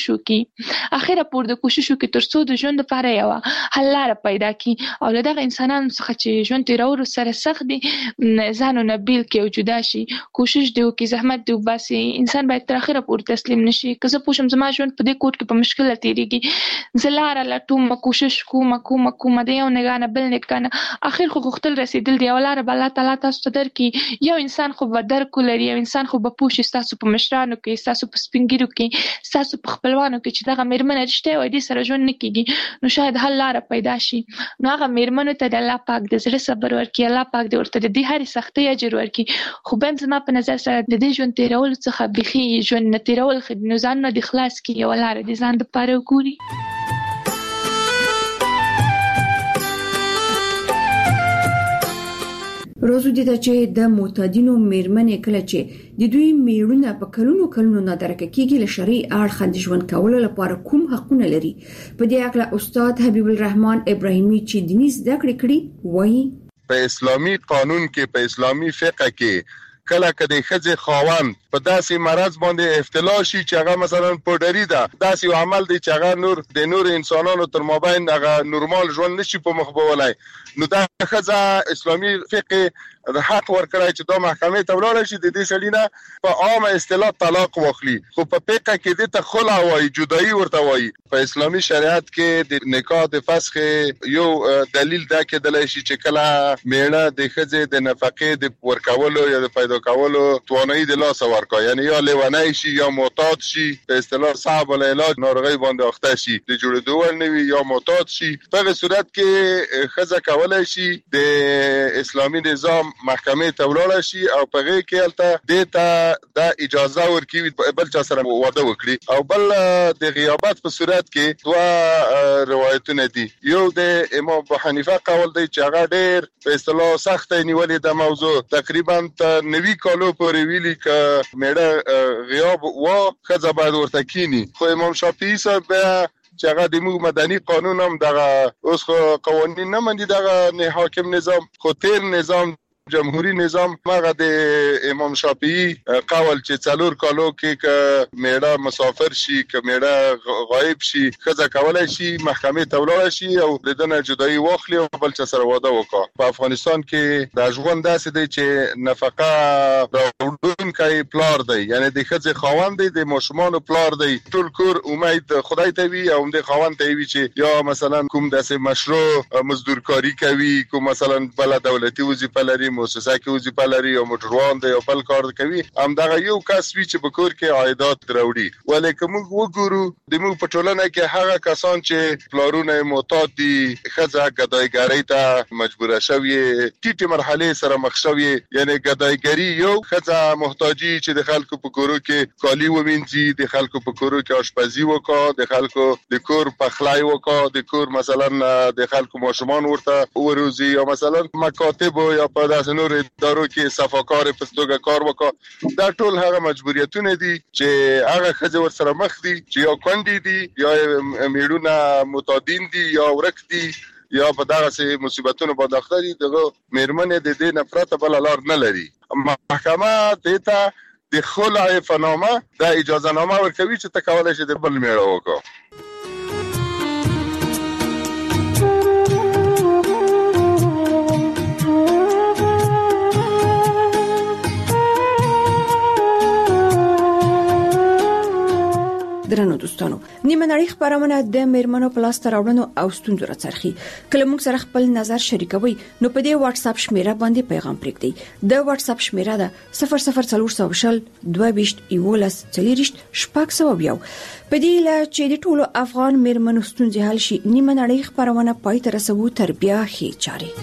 وکړي تر څو د ژوند لپاره یوه حل لاره پیدا کړي او له دغه انسانانو څخه چې ژوند تېرولو سره سخت دي ځانونه بیل کړي او جدا شي کوشش دې وکړي زحمت دې وباسي انسان باید تر اخره پورې تسلیم نشي که زه پوه شم زما ژوند په دې کور کې په مشکله تېرېږي زه لاره لټوم کوشش کومه د یو نګاه نه بل نګاه نه اخر خو غوښتل رسېدل دی یوه لاره به الله تعالی تاسو ته درکړي یو انسان خو به درک ولري یو انسان خو به پوه شي ستاسو په مشرانو کې ستاسو په سپین ږیرو کې ستاسو په خپلوانو کې چې دغه مېرمنه رښتیا وایي دې سره ژوند نه کېږي نو شاید حل لاره پیدا شي نو هغه مېرمنو ته د الله پاک د زړه صبر ورکړي الله پاک دې ورته د دې هرې سختۍ اجر ورکړي خو بیا هم زما په نظر سره د دې ژوند تېرولو څخه بیخي ژوند نه تېرول ښه دي نو ځانونه دې خلاص کړي یوه لاره دې ځان دپاره وګوري. روزو دې ته چې د معتادینو مېرمنې کله چې د دوی میړونه په کلونو نادرکه کېږي له شرعي اړخه د ژوند کولو لپاره کوم حقونه لري په دې اړه استاد حبیب الرحمن ابراهیمي چې دیني زده کړې وایي په اسلامي قانون کې په اسلامي فقه کې کله کدی خځه خاوند په داسې مرض باندې ابتلا شي چې هغه مثلا پوډری ده داسې یو عمل دی چې هغه د نور انسانانو تر مابین هغه نورمال ژوند نشي په مخ بولای نو دا خځه اسلامي فقه حق ورکړای چې دا محکمې ته ولاړ شي د دې سړي په عامه اصطلاح طلاق واخلي خو په فقه کې د ته خلع وایي جدایي ورته وایي په اسلامي شریعت کې د نکاح د فسخ یو دلیل دا کېدلی شي چې کله میړه د خځې د نفقې د ورکولو یا د پیدا کولو توانایي د لاسه ورکړي یعنی یا لیونی شي یا معتاد شي په اصطلاح صعب العلاج ناروغۍ باندې اخته شي د جوړېدو وړ نه وي یا معتاد شي په هغه صورت کې ښځه کولی شي د اسلامي نظام محکمې ته ولاړ شي او په هغه کې البته دیتا د اجازه ورکړي بل چا سره واده وکړي او بل د غیابت په صورت کې دوا روایتونه دي. یو د امام ابو حنیفه قول دی چې هغه ډېر په اصطلاح سخت نیولې د موضوع تقریبا 90 کالو پورې ویلي ک میړه غیاب و خزه باید ورته کینی. خو امام شافعي صاحب چې هغه د موږ مدني قانون هم دغه اوس قوانین نه مندي دغه حاکم نظام خو تیر نظام جمهوری نظام هغه د امام شافعي قول چې 4 کالو کې ک میړه مسافر شي ک میړه غایب شي خزه کولای شي محکمې ته ولاړ شي او د دنه جدایي واخلي او بل څه سره واده وکړي. په افغانستان کې د ژوند داسې دی چې نفقه راوړونکی پلار دی یعنی د خزه خاوند دی د ماشومان پلار دی. ټول کور امید خدای ته وي او د خاوند ته وي چې یا مثلا کوم داسې مشروع مزدورکاری کوي کوم مثلا بل دولتي وظیفه لري مؤسسه کې وظیفه لري او موټروان دی او بل کار کوي هم دغه یو کس وی چې په کور کې عایدات راوړي. ولیکن موږ وګورو د موږ په ټولنه کې هغه کسان چې پلارونه معتاد دي خزه ګدایګری ته مجبور شوی ټیټه مرحله سره مخ شوی یعنی ګدایګری یو خزه محتاجی چې د خلکو په کورو کې کالی ومنځي د خلکو په کورو کې آشپزی وکړه د خلکو د کور پخلای وکړه د کور مثلا د خلکو ماشومان ورته وروزي او مثلا مکاتب یا په داسې نور ادارو کې صفاکار په توګه کار وکړه. دا ټول هغه مجبوریتونه دي چې هغه خځه ور سره مخ دي چې یا کندي دي یا میړونه متادین دي یا ورک دي یا په دغه سي مصیبتونو باندې اخته دي. دغه میرمنې د دې نفرت بل لار نه لري. محکمه دیتا د خلع فنامه د اجازه نامه ورکوي چې تکولای شي د بل میړه وکړي. درنو دوستانو نیمه نړۍ خبرونه د میرمنو پلاس تراوړنو او ستونزو راڅرخي. کله موږ سره خپل نظر شریکوي نو په دې واتس اپ شمیره باندې پیغام پرېږدئ. د واتس اپ شمیره ده 00400 22 11 40 شپږ. په دې لا چې د ټولو افغان میرمنو ستونزې حل شي نیمه نړۍ خبرونه پای ته رسوو تر بیا هي چاري.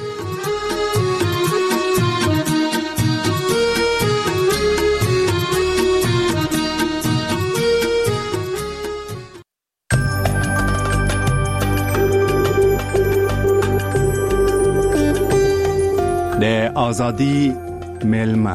د آزادی ملما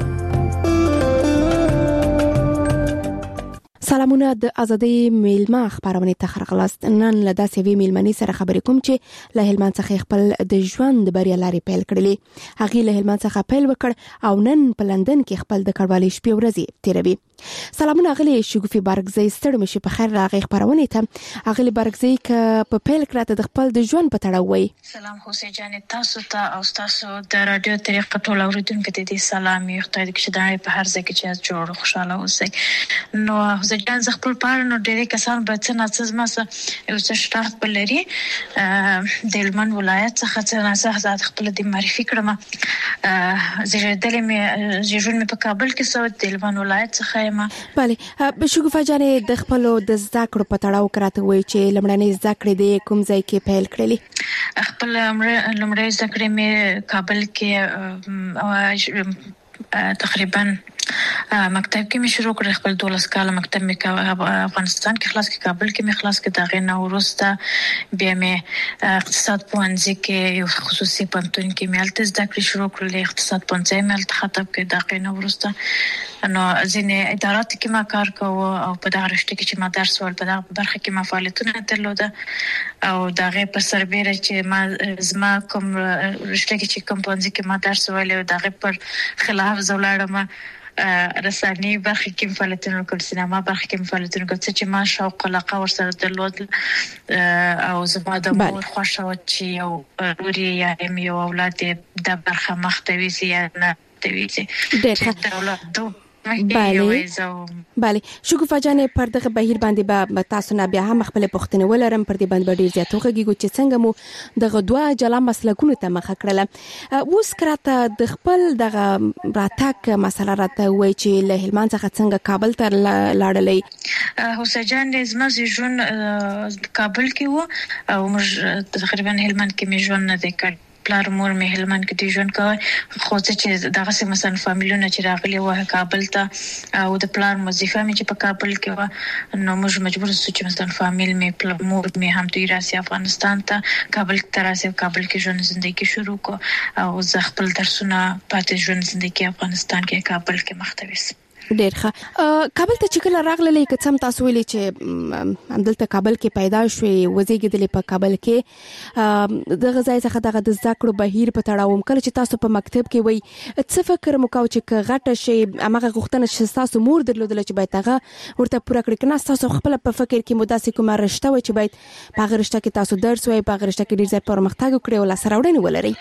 سلامونه د ازادي میلمه خبرونه تخرغلاست. نن له داسې وی میلمنې سره خبرې کوم چې له هلمند څخه خپل د ژوند بریا لري پیل کړلې. هغه له هلمند څخه پیل وکړ او نن په لندن کې خپل د کډوالۍ شپې ورځې تیروي. سلامونه غلي شګوفي بارګزی ستړي مشي په خیر راغی خبرونه ته غلي بارګزی ک په پیل کړه د خپل د ژوند په تړاو وي. سلام حسین جان تاسو ته او تاسو د رادیو طریقه ټول اوریدونکو ته دې سلام یو خدای دې چې دا په هر ځای کې چې جوړ خوشاله اوسئ. نو حسین جان زه خپل پاره نو ډېر کسان به څه ناڅه ما سره یو څه شتات بلري د هلمند ولایت څخه څه زاد خپل د معرفي کړم. زه دلته مې ژوند په کابل کې سو د هلمند ولایت څخه بله بشګوفه جانې د خپل د زده کړو په تړاو کراته وای چې لمړنۍ زده کړې د کوم ځای کې پیل کړلې؟ خپل لمړنۍ زده کړې مې کابل کې تقریبا مکتب کې مې شروع کړ. خپل 12 کال مکتب مې افغانستان کې خلاص کې کابل کې مې خلاص کې دغه نه ورسته بیا مې اقتصاد پوهنځي کې یو خصوصي پوهنتون کې مې الته زده کړې شروع کړل. اقتصاد پوهنځي مې الته خطب کې دغه نه ورسته نو ځینې ادارات کې ما کار کوم او په دغه رشته کې چې ما درس ول په دغه برخه کې ما فعالیتونه درلوده او دغه په سربېره چې ما زما کوم رشته کې چې کوم پوهنځي کې ما درس ول او دغه پر خلاف زولاړم رساني برخه کې فعالیتونه کول سینما برخه کې فعالیتونه کول چې ما شوق علاقه ورسره درلود او زما د مور خوښه و چې یو لوري یا یو اولاد د برخه مختوي یا نه توي ډېر بله شګوفه جانې پر دغه بهیر باندې به تاسو نه بیا هم خپل پوښتنه ولرم پر دې باندې ډیر زیات وګورئ چې څنګه مو دغه دوه جلا مسلکونو ته مخه کړل. اوس کراته د خپل دغه راتګ مسله راته وای چې له هلمند څخه څنګه کابل ته لاړلې؟ حسین جان زما ژوند کابل کې و او موږ تقریبا هلمند کې مې ژوند نه وکړ. پلار مور مې هلمند کې دی ژوند کوي خو چې دغه سم مثلا فامیلونه چې راغلي وه کابل ته او د پلار وظیفه مې چې په کابل کې و نو موږ مجبور شو چې مثلا فامیل مې مور مې هم دوی راسي افغانستان ته کابل ته راسي کابل کې ژوند زندگی شروع کو او زه خپل درسونه پاتې ژوند زندگی افغانستان کې کابل کې مختوي ډېر ښه کابل ته چې کله راغللې که څه هم تاسو ویلي چې همدلته کابل کې پیدا شوې وزېږېدلې په کابل کې دغه ځای څخه دغه د زده کړو بهیر په تړاو کله چې تاسو په مکتب کې وئ څه فکر مو کاوه چې که غټه شي هماغه غوښتنه چې تاسو مور درلودله چې باید هغه ورته پوره کړي که نه ستاسو خپله په فکر کې مو داسې کومه رشته وه چې باید په هغه رشته کې تاسو درس وایئ په هغه رشته کې ډېر زیات پرمختګ وکړئ او لاسته راوړنې ولرئ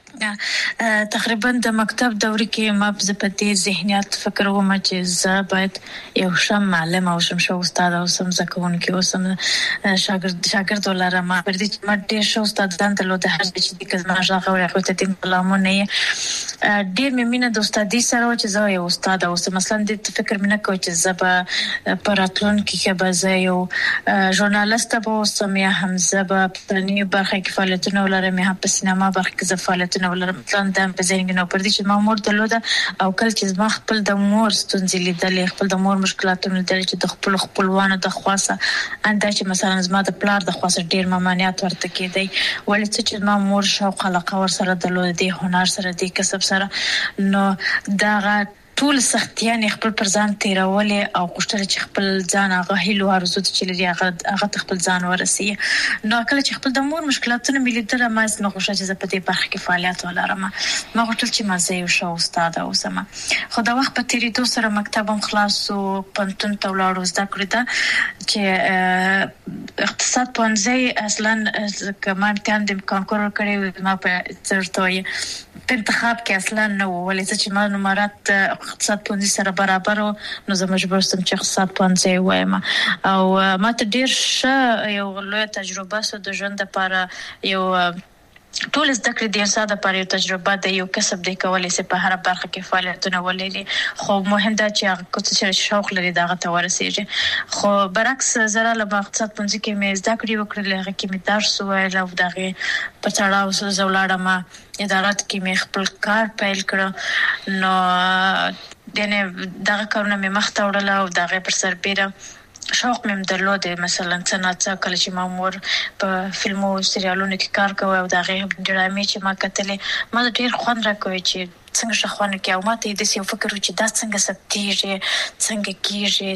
تقریبا د مکتب دورې کې ما په دې ذهنیت فکر وم چې زه باید یو شم معلم او شم استاد او سم زکونکي او سم شاګرد ولرم پر دې چې ما ډېر ښه استادان درلودل هر چې د کزما ژغه ورغه ته د کلامونه ډېر مې مینه د استادي سره چې زه یو استاد او مثلا د فکر مینه کوم چې زه به پراتلون کې به زه یو ژورنالیست به اوسم یا هم زه به په نوې برخه کې فعالیتونه ولرم یا په سینما برخه کې زه فعالیتونه ولرم پلان د په ذهن کې نو پر دې چې ما مور درلوده او کله چې ما خپل د مور ستونزې لیدلې خپل د مور مشکلاتونه لیدلې چې د خپلوانو د خاصه انده چې مثلا زما د پلار د خاصه ډیر ممانعت ورته کېدی ولې چې ما مور شوق علاقه ور سره درلوده د هنر سره د کسب سره نو دا ټول سختیانې خپل پر ځان تیرولې او غوښتل چې خپل ځان هغه هیلو ارزو چې لري هغه خپل ځان ورسي نو کله چې خپل د مور مشکلاتونه ملیدل ما نه غوښتل چې په دې برخه کې فعالیت ولرم ما غوښتل چې ما زه یو ښه استاد اوسم خو دا وخت په تیریدو سره مکتب هم خلاص او پنتون ته ولاړو زده کړې ده چې اقتصاد پوهنځي اصلا کمان تان د کانکور کړی ما په چرته په انتخاب کې اصلا نو ولې چې ما نمرات اقتصاد پوهنځي سره برابر نو زه مجبور شوم چې اقتصاد پوهنځي وایم او ما ته ډیر ښه یو لوی تجربه سو د ژوند لپاره یو ټول زده کړې د انسان لپاره یو تجربه ده یو کسب دی کولای شي په هر برخه کې فعالیتونه ولري خو مهم ده چې هغه څه شوق لري دغه ته ورسیږي خو برعکس زره له اقتصاد پوهنځي کې مې زده کړې وکړلې هغه کې مې درس وویل او دغه په تړاو سره زولاړم ادارات کې مې خپل کار پیل کړ نو دغه کارونه مې مخته وړل او دغه پر سربېره شوق مې درلود مثلا څنګه کله چې ما مور په فلمو او سریالونو کې کار کوي او دغه ډرامې چې ما کتلې ما ډېر خوند راکوي چې څنګه شخوانه کې او ماته د یو فکر چې دا څنګه ستېږي څنګه کېږي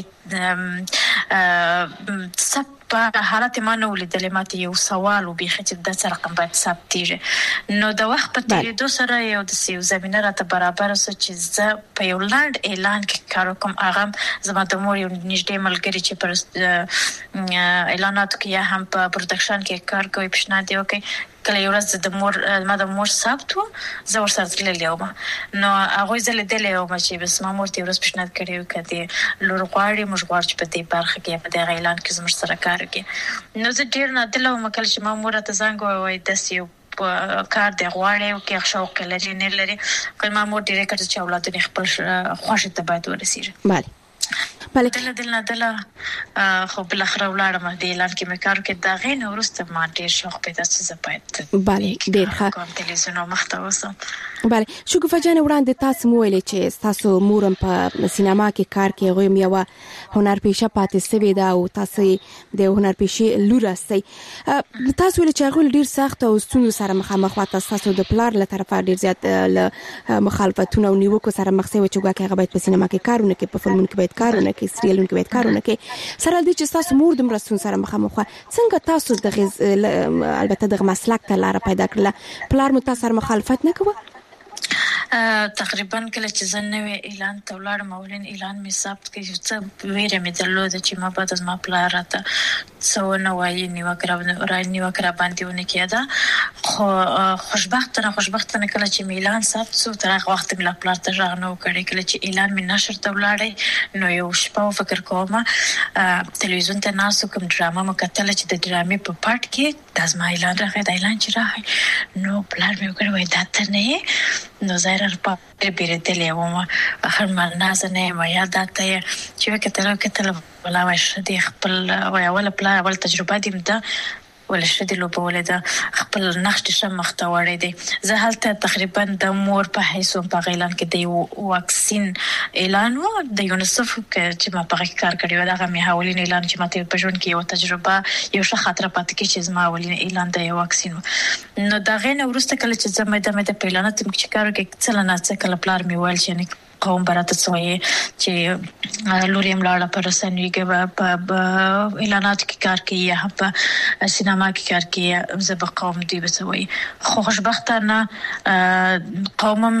سب په حالت ما نو لیدلې ماته یو سوال او بيخ چې د څه رقم باید ثبتېږي نو د وخت په تیریدو سره یو د سیو زمينه راته برابر اوسه چې زه په یو لاند اعلان کې کار کوم هغه زما د مور یو نږدې ملګری چې پر اعلاناتو کې هم په پروډکشن کې کار کوي پښنه دی وکي کله یو ورځ د مور ثبت زه ورسره تللې وم نو هغه زله دلې وم چې بس ما مور ته ورځ پښنه کړې کړي لور غواړي موږ غواړو چې په دې برخه کې په دې اعلان کې زموږ سره کار وکړي نو زه ډیر نه دلته وم کله چې ما مور ته زنګ وای د سیو کار دی غواړي او کې شوق لري نه لري کله ما مور ډیره کړ چې اولادونه خپل خوښه ته باید ورسیږي بله دل خو بل اخر ولاړم د اعلان کې مې کار کې دا غین ورسته ما ډیر شوق پیدا چې زه باید بله ډیر ښه کوم تلویزیون مخته وسم بله شګوفه جان وړاندې تاسو مو ویلې چې تاسو مورم په سینما کې کار کوي غویم یو هنر پیشه پاتې سوي دا او تاسو د هنر پیشه لور استي تاسو ویل چې هغه ډیر سخت او ستونزو سره مخامخ وته تاسو د پلار له طرفه ډیر زیات مخالفتونه او نیوکو سره مخ سوي چې هغه باید په سینما کې کارونه کوي په فلمونو کې باید کارونه کوي سریالونو کې باید کارونه کوي سره د چې تاسو مور د مرستون سره مخامخ څنګه تاسو د البته د مسلک ته لار پیدا کړل پلار مو تاسو سره مخالفت نه کوي تقریبا کله چې زه نوې اعلان ته ولاړم اولین اعلان مې ثبت کړ چې څه ویره مې درلوده چې ما بعد از ما پلار راته څو نه وایي نیوکه باندې ونه کېده خو خوشبختانه کله چې مې اعلان ثبت شو تر هغه وخت مې لا پلار ته ژغ نه وکړي کله چې اعلان مې نشر ته ولاړی نو یو شپه فکر کوم تلویزیون ته ناسو کوم ډرامه مو کتل چې د ډرامې په پټ کې د ما اعلان راغی د اعلان چې راغی نو پلار مې وکړ وای دا ته نه نو زهره په بیرته وم اخر مرناز نه ما یاد ده چې وکړه ولا واش دي خپل ولا پلا ولا تجربه دي مده ولشدي لوبولې د خپل نقش شمخته وړې دي زه هلته تقریبا د مور په حیث په اعلان کې د واکسین اعلان و د یونیسف چې ما په کار کړی و دا مې حوالین اعلان چې ماته په ژوند کې یو تجربه یو ښه خاطره پاتې کې چې زما اولین اعلان د واکسین نو دا غینه ورسته کله چې زما د اعلانات چې کار کې څلنه څه کله پلار می ویل چې قوم براته سوې چې لوریم لاړه پر رسنوي کې په اعلانات کې کار کوي یا په سینما کې کار کوي زب قوم دی بسوي خو خوشبختانه قومم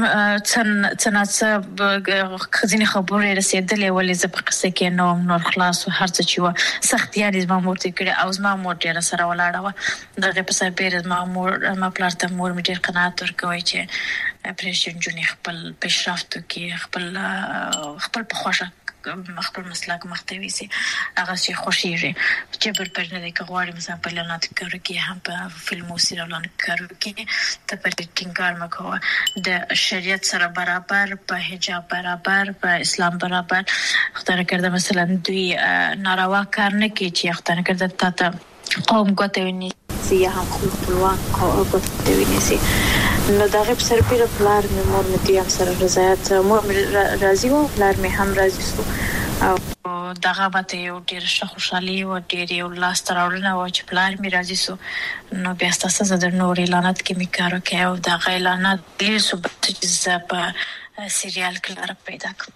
څنګه خزینه خبرې رسیدلې ولې زب قصه کې نور خلاص هر څه چې سخت یاري زما مور ته کړي او زما مور ډیره سره ولاړه و دغه په سر بیره ما پلار ته مور مې ډیر قناعت ورکوي چې پرېشن جونې خپل پیشرفت کې خپل په خوښه خپل مسلک مختوي سي هغه شي خوشيږي چې بل پر نه کوي مثلا په لعنت کړو کې هم په فلمو سریالونو کړو کې ته په ټینګار مکو د شریعت سره برابر په حجاب برابر په اسلام برابر خدای کړه مثلا دوی ناروا کار نه کوي چې خدای کړه ته قوم غوتونی سي هم خپلوان غوتونی سي نو دا غیب سره پیره پلار مې مور مې تیم سره رضایت مور مې راضي و پلار مې هم راضي سو او دغه به یو ډیر خوشحالي او ډیر یو لاس تراوړنه و چې پلار مې راضي سو نو بیا تاسو د نور اعلانات کې مې کار وکړ او دا اعلانات ډیر سو چې په سریال کې لاره پیدا کړ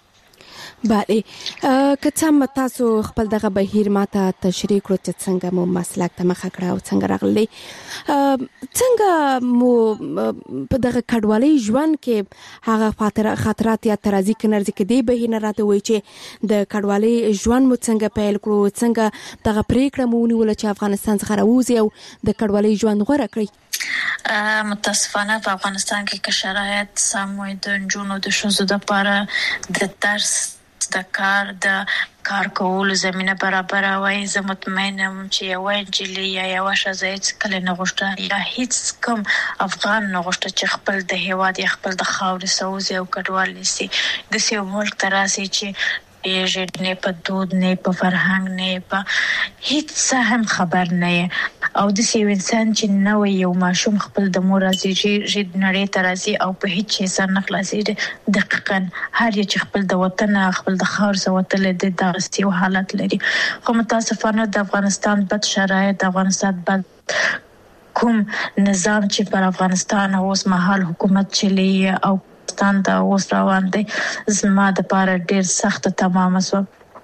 بله کڅم تاسو خپل دغه بهیر ماته تشریح کړو چې څنګه مو مسلک ته مخه کړه او څنګه راغلی څنګه مو په دغه کډوالۍ ژوند کې هغه خاطرات یا ترازی کنرځي کې دی به نه راته وای چې د کډوالۍ ژوند مو څنګه پیل کړو څنګه دغه پریکړه مو ونیول چې افغانستان څخه راوځي او د کډوالۍ ژوند غوړه کړی متاسفانه په افغانستان کې شرایط سموي د جنونو د شوزو د لپاره د درس د کار کول زمينه برابر وای زه مطمئنم چې یو انجلي یا یو شزایت کله نه غوښته یا هیڅ کوم افغان نه غوښته چې خپل د هیواد یا خپل د خاورې سوزي او کډوال نسی د سیو ملک تراسي چې یې نه په دود نه په فرهنګ نه په هیڅ هم خبر نه او د سیو انسان چې نو یو ماشوم خپل د مور راځي چې نړۍ تراسي او په هیڅ شي سره نه خلاصي دقیقاً هر یو چې خپل د وطن خپل د خاور سوتل د دغستي حالت لري خو متاسفانه د افغانستان بد شرایط د افغانستان بد کوم نظام چې پر افغانستان اوس مهال حکومت چلی او ستان دا اوس روان دي زما د پاره ډیر سخت تمام سو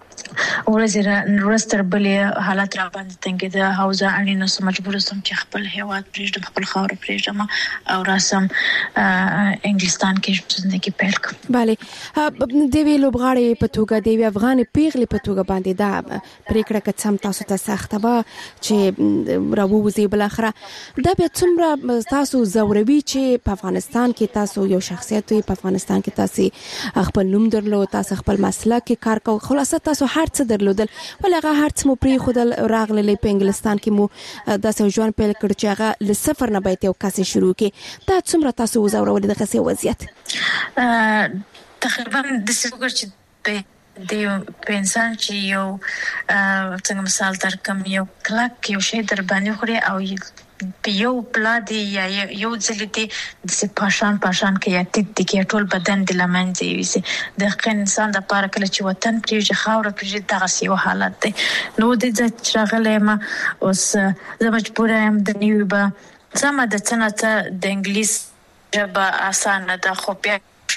ورستر بلې حالت را باندې تنګ د حوزه اړینو سم مجبور سم چې خپل هیواد پرېږدم خپل خاور پرېږدم او راسم انګلستان کې ژوندۍ پیل کوم bale د وی لوبغاړي په توګه د افغان پیغلي په توګه باندې دا پریکړه کڅم تاسو ته سخته و چې راووزي بل اخره دا به څومره تاسو زوروي چې په افغانستان کې تاسو یو شخصیت په افغانستان کې تاسو خپل نوم درلو تاسو خپل مسلک کې کار کوئ خلاصه تاسو هر څه درلودل ولغه هر څه مو پری خودل راغلی په انګلستان کې مو د سوجوان پیل کړ چې هغه ل صفر نه بیت یو کس شروع کې دا څومره تاسو وزورول دغه څه وضعیت تقریبا د څوګر چې د انسان چې یو څنګه مثال درکم یو کلک یو شی در باندې خوري او یو بلادي یا یو ځلتي د پاشان کې یا تیت کې ټول بدن د لمنځي وي د انسان د پاره کله چې وطن پرې خاور پرې دغه سی حالت دی نو د ځچرغلې ما اوس زه مجبور یم د نیوبا زما د څنګه د انګلیس ژبه اسانه ده خو بیا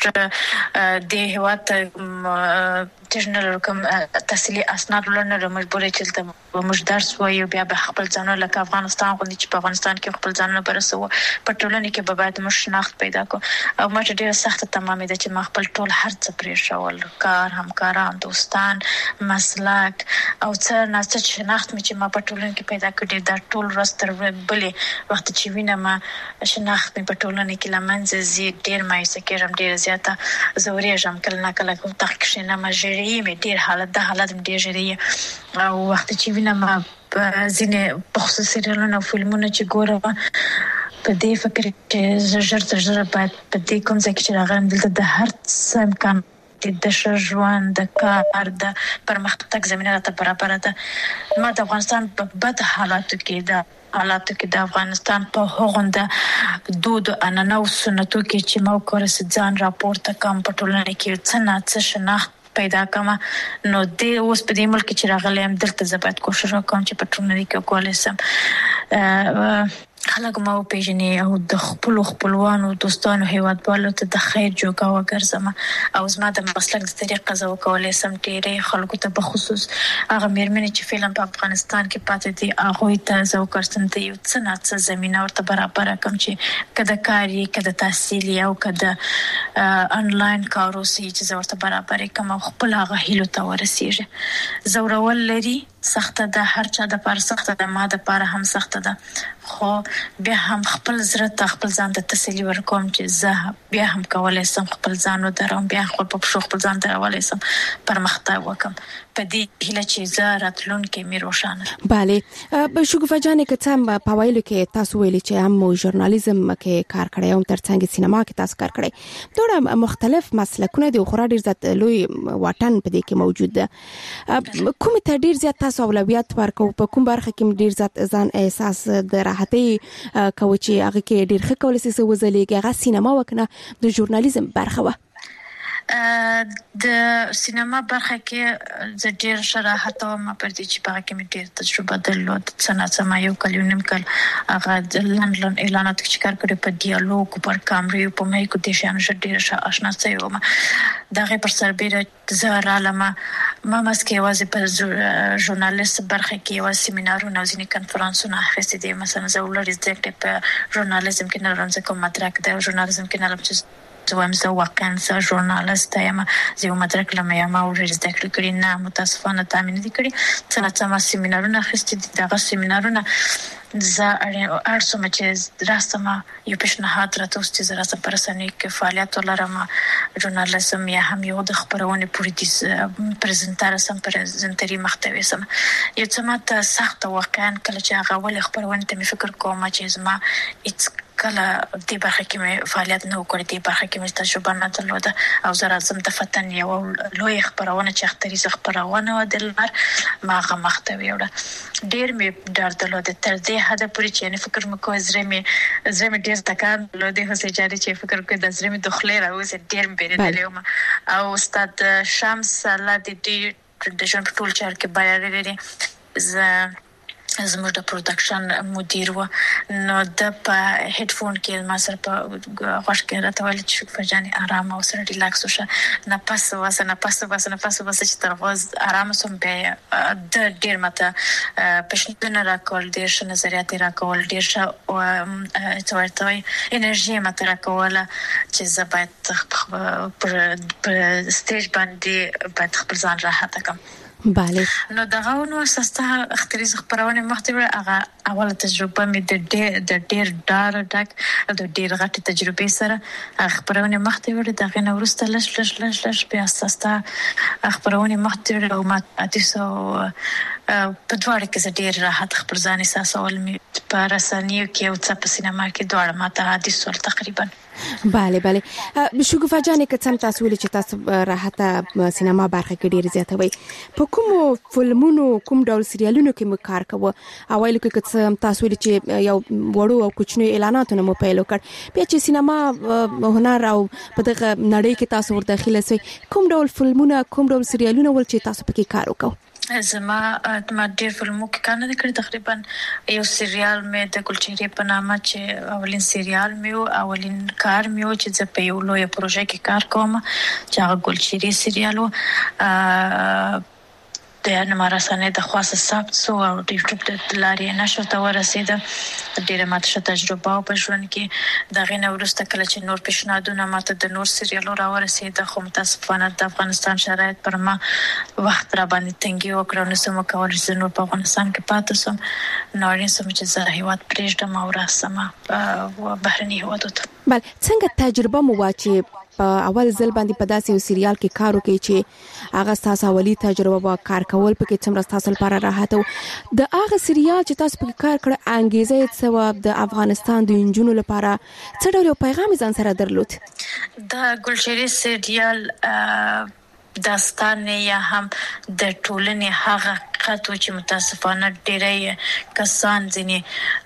د هیواد تجنل کوم تحصیلي اسناد لرنه مجبورې چې موږ درس وایو بیا به خپل ځانونه لکه افغانستان غوندي چې په افغانستان کې خپل ځانونه برسو په ټولنه کې به باید موږ شناخت پیدا کو او ماته ډیره سخت تمامې ده چې ما خپل ټول هر څه پرې شول کار همکاران دوستان مسلک او څه نه څه شناخت مې چې ما په ټولنه کې پیدا کړې دا ټول راستر بلې وخت چې وینم شناخت مې په ټولنه کې لمنځه زی ډیر مایسه کېرم ډیر زیاته زوريږم کله نه کله کوم تخښ نه مجري مې ډیر حالت مې ډیر جری او وخت چې وینم په ځینې په خصوصي سریالونو او فلمونو چې ګورم په دې فکر کې زړه باید په دې کوم ځای کې راغلم دلته د هر څه امکان د ژوند د کار د پرمختګ زمينه ته برابر ده ما د افغانستان په بد حالاتو کې د حالاتو کې د افغانستان په هغونده دود انانو سنتو کې چې مو کورس ځان راپورته کوم په ټولنه کې څه شناخت پیدا کما نو د اوس په دې ملک چې راغلم دلته زبات کوشش وکم چې په ټولنه کې کولای سم خلک مو پیژنې او د خپلوانو دوستانو هیوادوالو ته د خیر جوګه وګرځم او زما د مسلک د طریقې زو کولای سم ډېرې خلکو ته په خصوص هغه مېرمنې چې فلم په افغانستان کې پاتې دي هغه ته زو کړم ته یو څه زمينه ورته برابر کوم چې کده کاری کده تحصیل او کده انلاین کارو سي چې زو ورته برابر کوم خپل هغه هیلو ته ورسیږي زورول لري سخت ده هر چا د پر سخت ده ما د پر هم سخت ده خو بیا هم خپل زړه ته خپل ځان ته تسلی ورکوم چې زه بیا هم کولای سم خپل ځان ودرم بیا خپل ځان درولای سم پرمختګ وکم په دې هله چې زه راتلونکې مې روښانه bale شګوفه جانې که څه په ویلو کې تاسو ویلي چې هم ژورنالیزم کې کار کړی او ترڅنګ سینما کې تاسو کار کړی ډېر مختلف مسلکونه دي خو ډېر زیات لوی واټن په دې کې موجود ده کوم ته ډېر زیات تاسو اولویت ورکو په کوم برخه کې ډېر زیات ځان احساس د راحتي کوي چې هغه کې ډېر ښه کولای شي وزلېږي هغه سینما وکنه د ژورنالیزم برخه و د سینما برخه کې زه ډېر شراحت او ما پر دې چې په کې مې ډېر تجربه درلود څنګه ما یو کلیونیم کل هغه د لندن اعلانات چې کار کړی په ډیالوګ پر کامرې په مې کو د شان ډېر آشنا سوم دغه پر سربېره زه رالم ما مسکه وازه په ژورنالیست برخه کې یو سیمینارونه او ځینې کنفرانسونه اخیستې دي مثلا زه ولر زده په ژورنالیزم کې نه راځم کوم مدرک د ژورنالیزم کې نه راځم زه واقعا ژورنالیست یم زه مدرک لمه یم او زده کړی نه متاسفانه تامین دي کړی څنګه سیمینارونه اخیستې دي دغه سیمینارونه زه ارسم چې راستم یو پیشنهاد راته اوس چې راستم پر رسنۍ کې فعالیت ولرم ژورنالیزم یا هم یو د خبرونه پولیټیس پریزنټر سم پریزنټري محتوی سم یو څه ماته سخت واقعا کله چې هغه ول خبرونه ته فکر کوم چې زما کله دې برخه کې مې فعالیت نه وکړې دې برخه کې مې تجربه نه درلوده او زه راځم د فتن یو لوی خبرونه چې اختري خبرونه و دلمر ما هغه محتوی وړه ډېر مې ډار درلوده تر دې حد پورې چې نه فکر مې کوم زړه مې ډېر تکان درلوده هڅه جاري چې فکر کوم د زړه مې دخلې راوځي ډېر مې بیرېدلې او استاد شمس الله دې د ژوند په ټول چار کې بیان لري زموږ د پروډکشن مدیر و نو د په هډفون کې ما سره په غوښ کې راته ویل چې فجاني آرام او سره ریلاکس وشه نه پس چې تر غوز آرام سم به د ډیر ماته پښتنه راکول ډیر ش نظریات راکول ډیر ش او څورتوي انرژي ماته راکول چې زبات پر سټیج باندې په خپل ځان راحت کم bale نو دغه نو اساسه اختري خبرونه مختبر هغه اوله تجربه مې د ډیر ډار ډک د ډیر غټ تجربه سره خبرونه مختبر دغه نو ورسته لش په اساسه خبرونه مختبر او ما اتیسو په دواړه کې ډیر راحت خبر ځان احساسول مې په رسنیو کې او څه په سینما کې دواړه ماته حادثه تقریبا bale شګوفه جانې که څنګه تاسو ویل چې تاسو راحته سینما برخه کې ډیر زیاته وي په کوم فلمونو کوم ډول سریالونو کې مو کار کوو اوایل کې تاسو ویل چې یو وړو او کوچنی اعلاناتونه مو پیل وکړ بیا چې سینما هنر او په دغه نړۍ کې تاسو ور داخله سوي کوم ډول فلمونه کوم ډول سریالونه ول چې تاسو پکې کار وکاو زما ډیر فلمو کې کار نه کړی تقریبا یو سریال مې د ګلچهره په نامه چې اولین سریال مې اولین کار مې چې زه په یو لوی پروژه کې کار کوم چې هغه ګلچهره سریال د نمارسانه د خاصه ثبت سو او د یوټیوب د لارې نشر ته ورسېده ډیره ماته تجربه او په ژوند کې د غینه ورسته کله چې نور پیشنهادونه ماته د نور سریالو را ورسېده خو متاسفانه د افغانستان شرایط پر ما وخت را باندې تنګي وکړو نو سم کول چې نور په افغانستان کې پاتې سم نو سم چې زه هیواد پرېږدم او راسم بهرني هیوادو ته بل څنګه تجربه مو واچي په اول ځل باندې په داسې یو سریال کې کار وکړي چې هغه تاسو اولی تجربه وا کار کول پکې څومره تاسو لپاره راحت او د هغه سریال چې تاسو پکې کار کړ انګیزه یې ثواب د افغانستان د انجونو لپاره څه ډول پیغام ځان سره درلود د ګلچهره سریال داستان یا هم د ټولنې هغه حقیقت چې متاسفانه ډېری کسان ځینې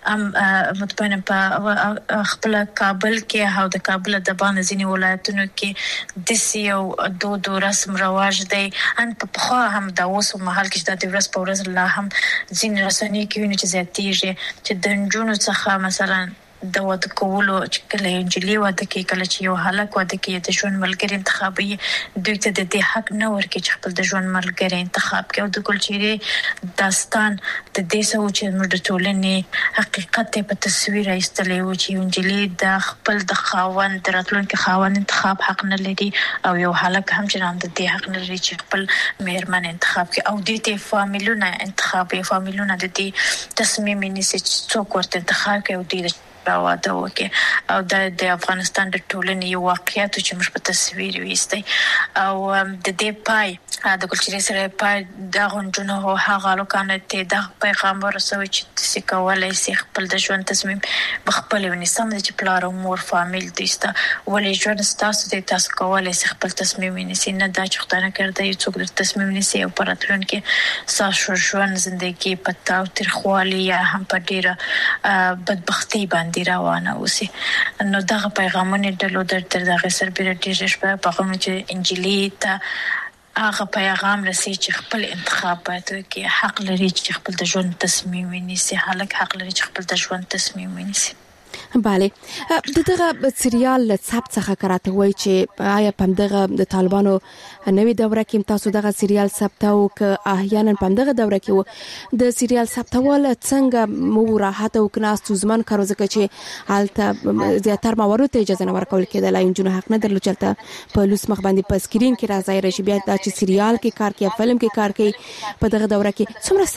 متبنه په خپل کابل کې او د کابل د باندې ځینې ولایتونو کې د سیو دود رسم رواج دی ان په خو هم د اوس مهال کې د ورځ په ورځ لا هم ځینې رسنۍ کې ویني چې زیاتېږي چې د نجونو څخه مثلا د واده کولو چې کله انجلي واده کې کله چې یو هلک واده کې د ژوند ملګری انتخابي دوی ته د دې حق نه ورکړي چې خپل د ژوند ملګری انتخاب کړي او د کلچري داستان د دې سو چې موږ د ټولنې حقیقت په تصویر ایستلې و چې انجلي د خپل د خاوند راتلونکي خاوند انتخاب حق نه لري او یو هلک هم چې هم د دې حق نه لري چې خپل میرمن انتخاب کړي او د دې فامیلونه انتخابي فامیلونه د دې تصمیم نیسي چې څوک ورته انتخاب کوي او د واده وکي او د افغانستان د ټولنې یو واقعیت چې موږ په تصویر وېستي او د دې پای د کلچري سره پای د غونډونو او هغه لوکانه ته د پیغام ورسوي چې څه کولای شي خپل د ژوند تصمیم بخپل ونیسم چې پلار او مور فامیل دیسته ولې ژوند تاسو د تاسو کولای شي خپل تصمیم ونیسي نه دا چې خدای نه کړی یو څوک د تصمیم نیسي او پراتلون کې ساسو ژوند ژوندۍ پتاو تر خوالي یا هم په ډیره بدبختی باندې روانه اوسي نو دغه پیغامونه د لودر تر دغه سربېره ډېر شپه په کوم چې انجلي ته هغه پیغام رسي چې خپل انتخاب باید وکړي حق لري چې خپل د ژوند تصمیم ونیسي هلک حق لري چې خپل د ژوند تصمیم ونیسي بله دغه سریال ثبت څخه کراته وای چې آیا په دغه د طالبانو نوې دوره کې تاسو دغه سریال ثبتاو ک احیانا په دغه دوره کې د سریال ثبتول څنګه مو راحت او کناستو زمن کارو ځکه چې حالت زیاتره موارد ته اجازه نه ورکول کېدل انجونو حق نه درلود چلته په لوس مخ باندې په سکرین کې راځي راشي بیا د سریال کې کار کوي فلم کې کار کوي په دغه دوره کې څومره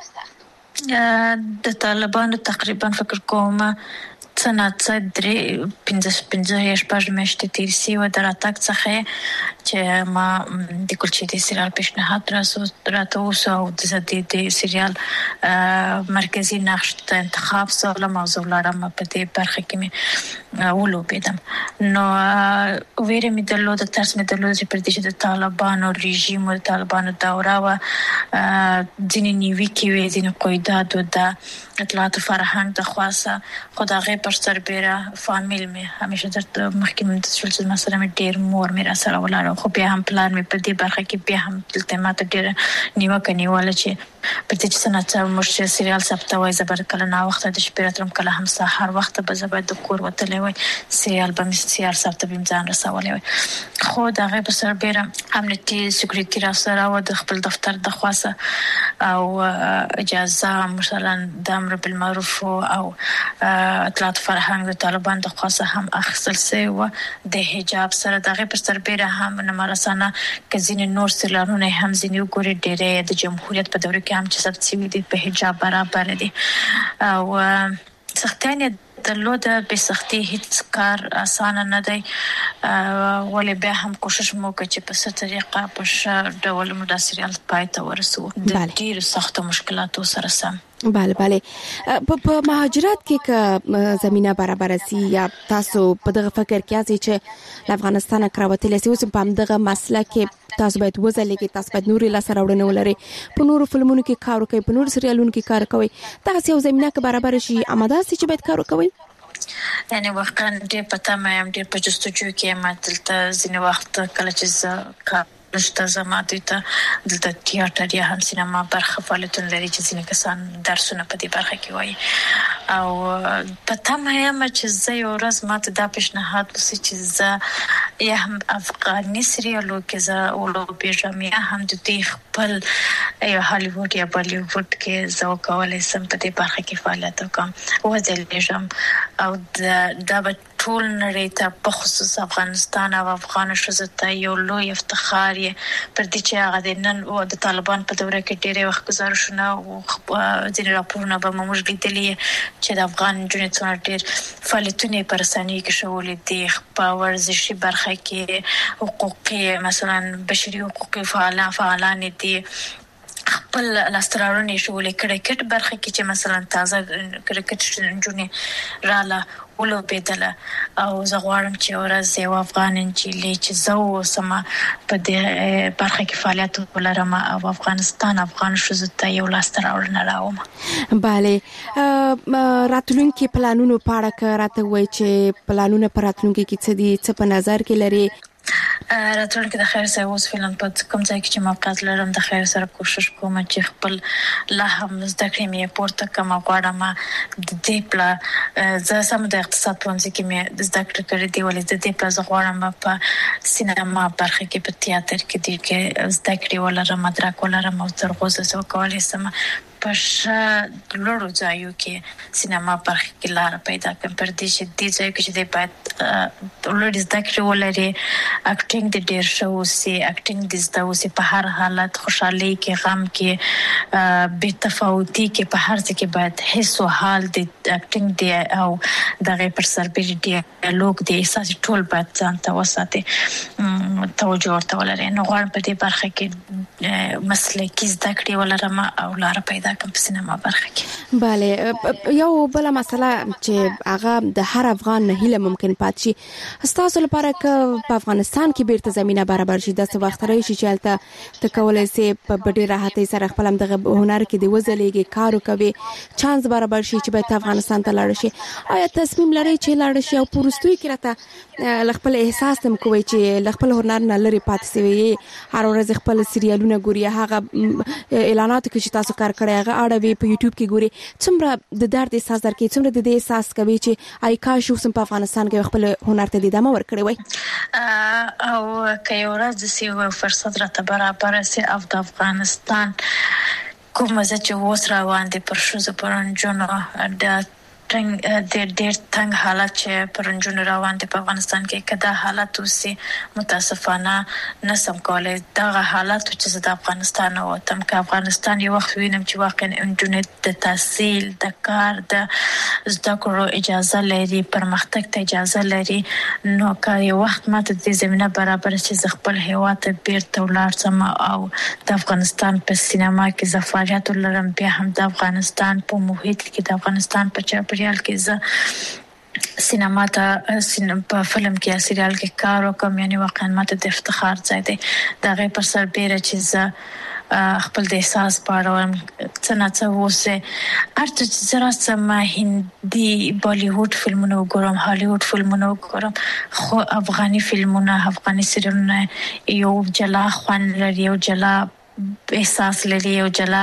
سختو د طالبانو تقریبا فکر کوم څنګه درې 15 شپږ میاشتې تیر شي و دراتک څخه چې ما د کلچري سریال پیشنهاد راته وسو او د سریال مرکزی نقش ته انتخاب سره موضوع لرم په دې برخه کې مې ولوبېدم نو ویره مې درلوده ترس مې درلوده چې پر دې د طالبانو رژیم او طالبانو دوره و ځینې نیوي کې وي ځینې قیدات او د اطلاعات فرهنګ د خاصه خدای پر سربېره فامیل مې همیشه درته مخکې من د شول مثلا مې ډېر مور مې را سره ولاړه خو بیا هم پلان مې په دې برخه کې بیا هم دلته ماته ډېر نیوکه نیوله چې په دې سنت موږ سریال ثبتوي زبر کله نا وخت د شپې راتلم کله هم سحر وخت به زبر د کور وتلې وي سریال به مې سریال ثبتوي ځان رسولې وي خو دغه په سربېره امنیتي سکیورټي را سره و د خپل دفتر د خاصه او اجازه مثلا د امر بالمعروف او اطلاعات فرهنګ د طالبان د خاصه هم اخیستل سي و د حجاب سره دغه پر سربېره هم نمارسانه کزین نور سلانونه هم ځینې ګوري ډېرې د جمهوریت په دوره کې هم چې سبسیدي دي په حجاب برابر دي او سختانه درلوده به سختي هیڅ کار اسانه نه دی ولې به هم کوشش مو کوي چې په څه طریقه په ښه ډول موږ سریال پای ته ورسو د ډېر سخت مشکلاتو سره سم بله په مهاجرت کې که زمينه برابر سي یا تاسو په دغه فکر کې اځي چې افغانستان کراوتل سي اوس په دغه مسله کې تاسو باید وځلې کې تاسو باید نوري لاسه راوړنه ولري په نورو فلمونو کې کار کوي په نورو سریالونو کې کار کوي تاسو یو زمينه کې برابر شي اماده سي چې باید کار کوي یعنی وخت دې پته مې هم دې په جستجو کې ما دلته ځینې وخت کله چې نشته زما ته د تیاتر یا هم سینما برخه فعالیتونه لري چې ځینې کسان درسونه په دې برخه کې وایي او پته مې هم چې زه یو ورځ ماته دا پیشنهاد وسي چې زه یا هم افغاني سریالو کې زه ولوبېږم یا هم د دې خپل یو هالیوډ یا بالیوډ کې زه کولای شم په دې برخه کې فعالیت وکړم وځلېږم او دا به ټول نړۍ ته په خصوص افغانستان او افغان ښځو ته یو لوی افتخار پر دې چې هغه د نن او د طالبان په دوره کې ډېر وخت گزارشونه او ځینې راپورونه به موږ لیدلي چې د افغان جنونو څخه ډېر فعالیتونه پر رسنۍ کې شولې دي په ورزشي برخه کې حقوقي مثلا بشري حقوقي فعالان دي خپل لاستراورنې شولې کرکټ برخه کې چې مثلا تازه کرکټ جونې رااله ولو بدله او زغوارم چې ورځ یو افغان انجیلی چې زو سما په دې برخه کې فعالیت ولرم او افغان شوزته یو لاستراورنه راوم. bale راتلونکي پلانونو په اړه راته وایي چې پلانونه پر راتلونکي کې څه دي څه په نظر کې لري؟ راتلونکي د خیر سره اوس فعلا په کوم ځای کې چې موقعیت لرم د خیر سره کوشش کوم چې خپل لا هم زده کړې مې پورته کوم غواړم د دې پلا زه سم د اقتصاد پوهنځي کې مې زده کړې کړې دی ولې د دې پلا زه غواړم په سینما برخه کې په تیاتر کې دې کې زده کړې ولرم مدرک ولرم او تر اوسه زه کولای سم په لوړو ځایو کې سینما برخه کې لار پیدا کړم پر دې چې دې ځای کې چې د باید لوړ زده کړې ولري اکټینګ د ډیر شو سي اکټینګ د زده وسي په هر حالت خوشحالي کې غم کې بے تفاوتي کې په هر څه کې باید حس او حال د اکټینګ دی او دغه پر سربېره ډیالوګ د احساس ټول باید ځان ته وساتي توجه ورته ولري نو غواړم په دې برخه کې مسلکي زده کړې ولرم او لار پیدا کوم په سینما برخه کې. bale یو بل مسله چې هغه د هر افغان هیله ممکن پات شي تاسو لپاره ک په افغانستان کې بیرته زمينه برابر شي د څه وخت راشي چې الته تکولای سي په ډېر راحتي سره خپل دغه هنر کې دی وزلېږي کارو کوي چانس برابر شي چې به افغانستان ته لاړ شي آیا تصمیم لري چې لاړ شي او پورستوي کې راته خپل احساس تم کوي چې خپل هنر نه لري پات سي هر ورځ خپل سریالونه ګوري هغه اعلانات کې چې تاسو کار کړی هغه اړوي په یوټیوب کې ګوري څومره د درد احساس درکې څومره د دې احساس کوي چې آی کا شو سم په افغانستان کې خپل هنر ته د دمه ورکړي وای او که یو ورځ سی فرصت راته برابر سي د افغانستان کوم چې وس روان دي پر شوزه پرنجونو د ډېر تنگ حالت چې پرنجونو روان دي په افغانستان کې کدا حالت اوسي متاسفانه نسم کولای دغه حالت چې د افغانستان او تم که افغانستان یو وخت وینم چې واقعا انټرنیټ د تحصیل د کار د زده کړو اجازه لري پرمختګ ته اجازه لري نو که یو وخت ماته د زمينه برابر چې ز خپل هیواد ته بیرته ولاړ سم او د افغانستان په سینما کې زفاریات لرم بیا هم د افغانستان په محیط کې د افغانستان په ریال کې ز سینما ته په فلم کې یا سریال کې کار وکم یعنی واقعا ماته د افتخار ځای دی دغه پر سربېره چې ز خپل د احساس پاروم څنګه وسه ارته زرا سم هندي بالیوډ فلمونه وګورم هالیوډ فلمونه وګورم خو افغاني فلمونه افغاني سریالونه یو جلا خوان لري یو جلا احساس لري او جلا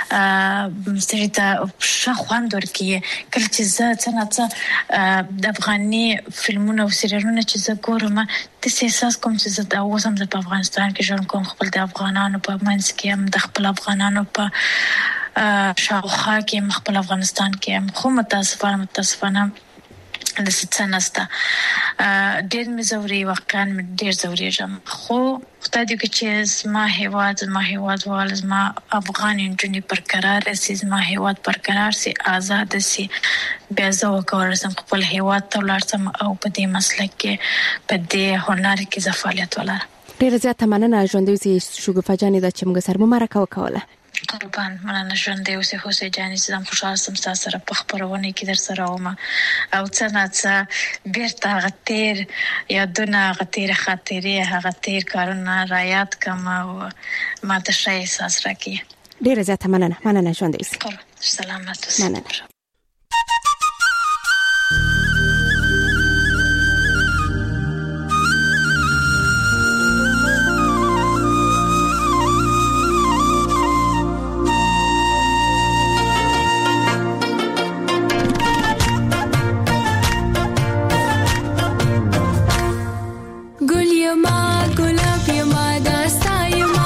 ستړي شخوند ورکی کله چې زه څنګه د افغاني فلمونو او سریالونو چې زه ګورم د احساس کوم چې زه د اوسم د افغانستان کې ژوند کوم خپل د افغانانو په منځ کې هم د خپل افغانانو په شاوخوا کې خپل افغانستان کې هم خو متاسفانه د ستنسته ډېر مزوري واقعا ډېر زوري جام خو خدای دې چې زما هیواد زما افغان انجونی برقرار سي زما هیواد برقرار سي آزاد سي بیا زه وکړم خپل هیواد ته ولرم او په دې مسلک کې په دې هنر کې فعالیت ولرم. ډېر زیات مننه ژوند دې شګوفه جانې د چمګ سر مرکه وکوله. قربان مننه ژوند دې اوسه حسین جانې زم خوشاله سم سره په خبرونه کې در سره ومه او څنګه بیرته غتیر یادونه غتیر خاطرې هغه تیر کارونه رایات کما او ماته شي احساس راکې. ډېر زیات مننه ژوند دې سلامات مننه.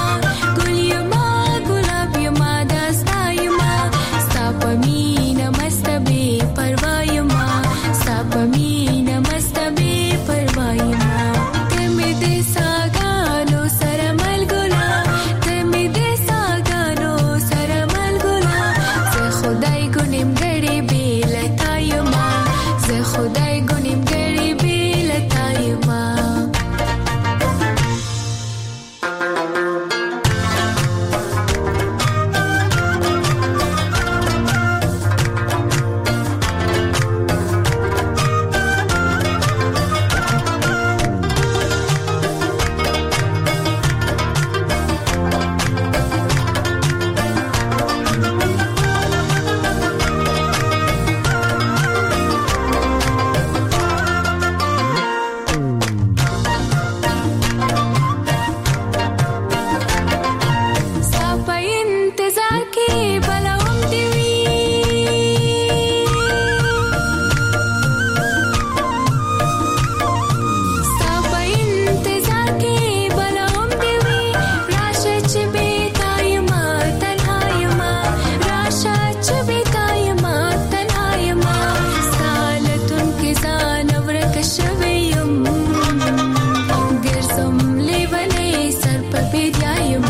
Namaste.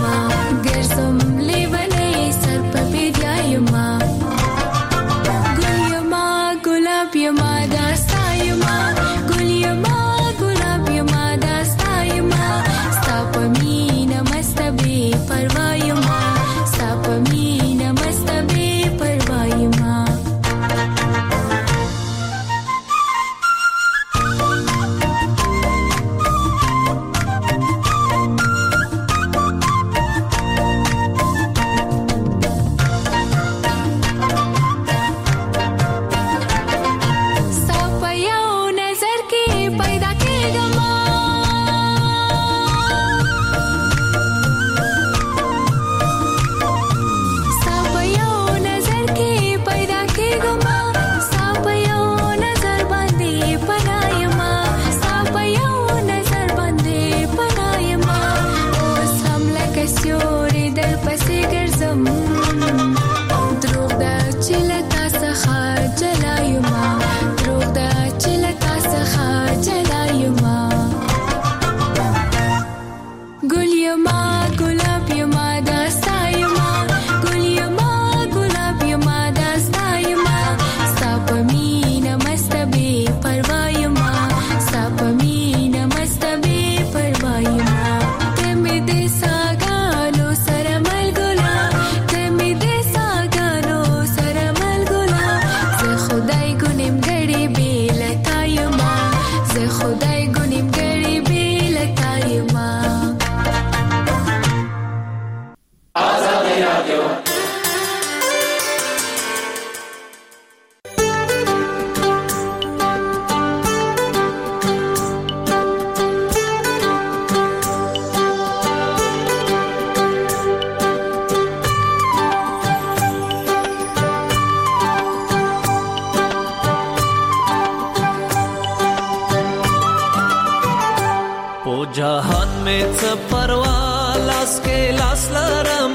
जहान में څه پروا لاس کې لاس لرم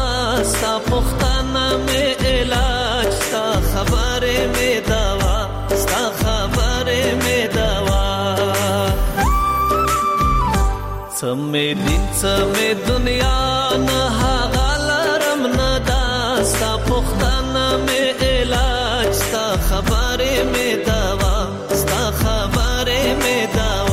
ستا پختانه مې علاج ستا خبره مې دوا ستا خبره مې دوا څه مې دین څه مې دنیا نه هغه لرم نه دا ستا پختانه مې علاج ستا خبره مې دوا ستا خبره مې دوا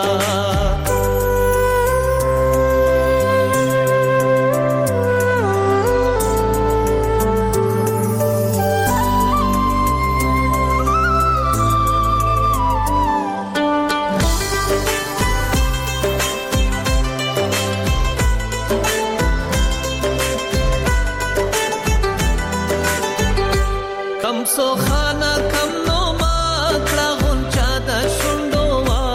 سو خانه کم نو ما کړه غونچا د شونډو وا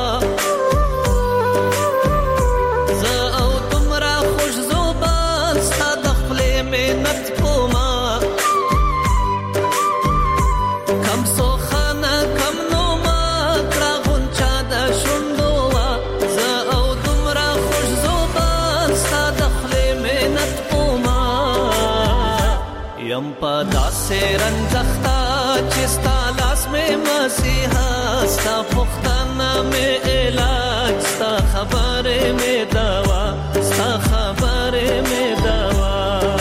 زه او تمرا خوش زوبان ستا د خپلې مینت کوما کم سو خانه کم نو ما کړه غونچا د شونډو وا زه او تمرا خوش زوبان ستا د خپلې مینت کوما یم په داسې رنځختا چستا لاس میں مسیحا ستا پختانہ میں علاج ستا خبرے میں دوا ستا خبرے میں دوا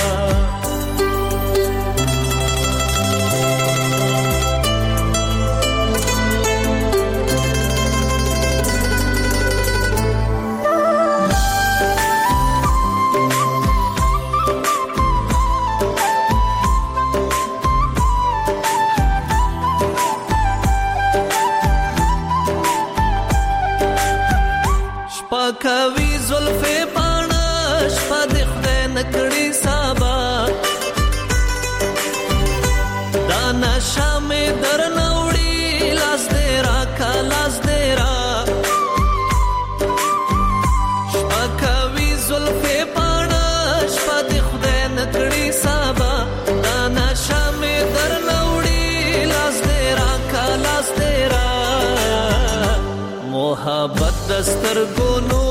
کوي زلفې پاڼه شپه د خدای نکړي سبا دا نشه مې درنه وړي لاس دې راکا لاس دې را شپه کوي زلفې پاڼه شپه د خدای نکړي سبا دا نشه مې درنه وړي لاس دې راکا لاس دې را محبت دستر ګونو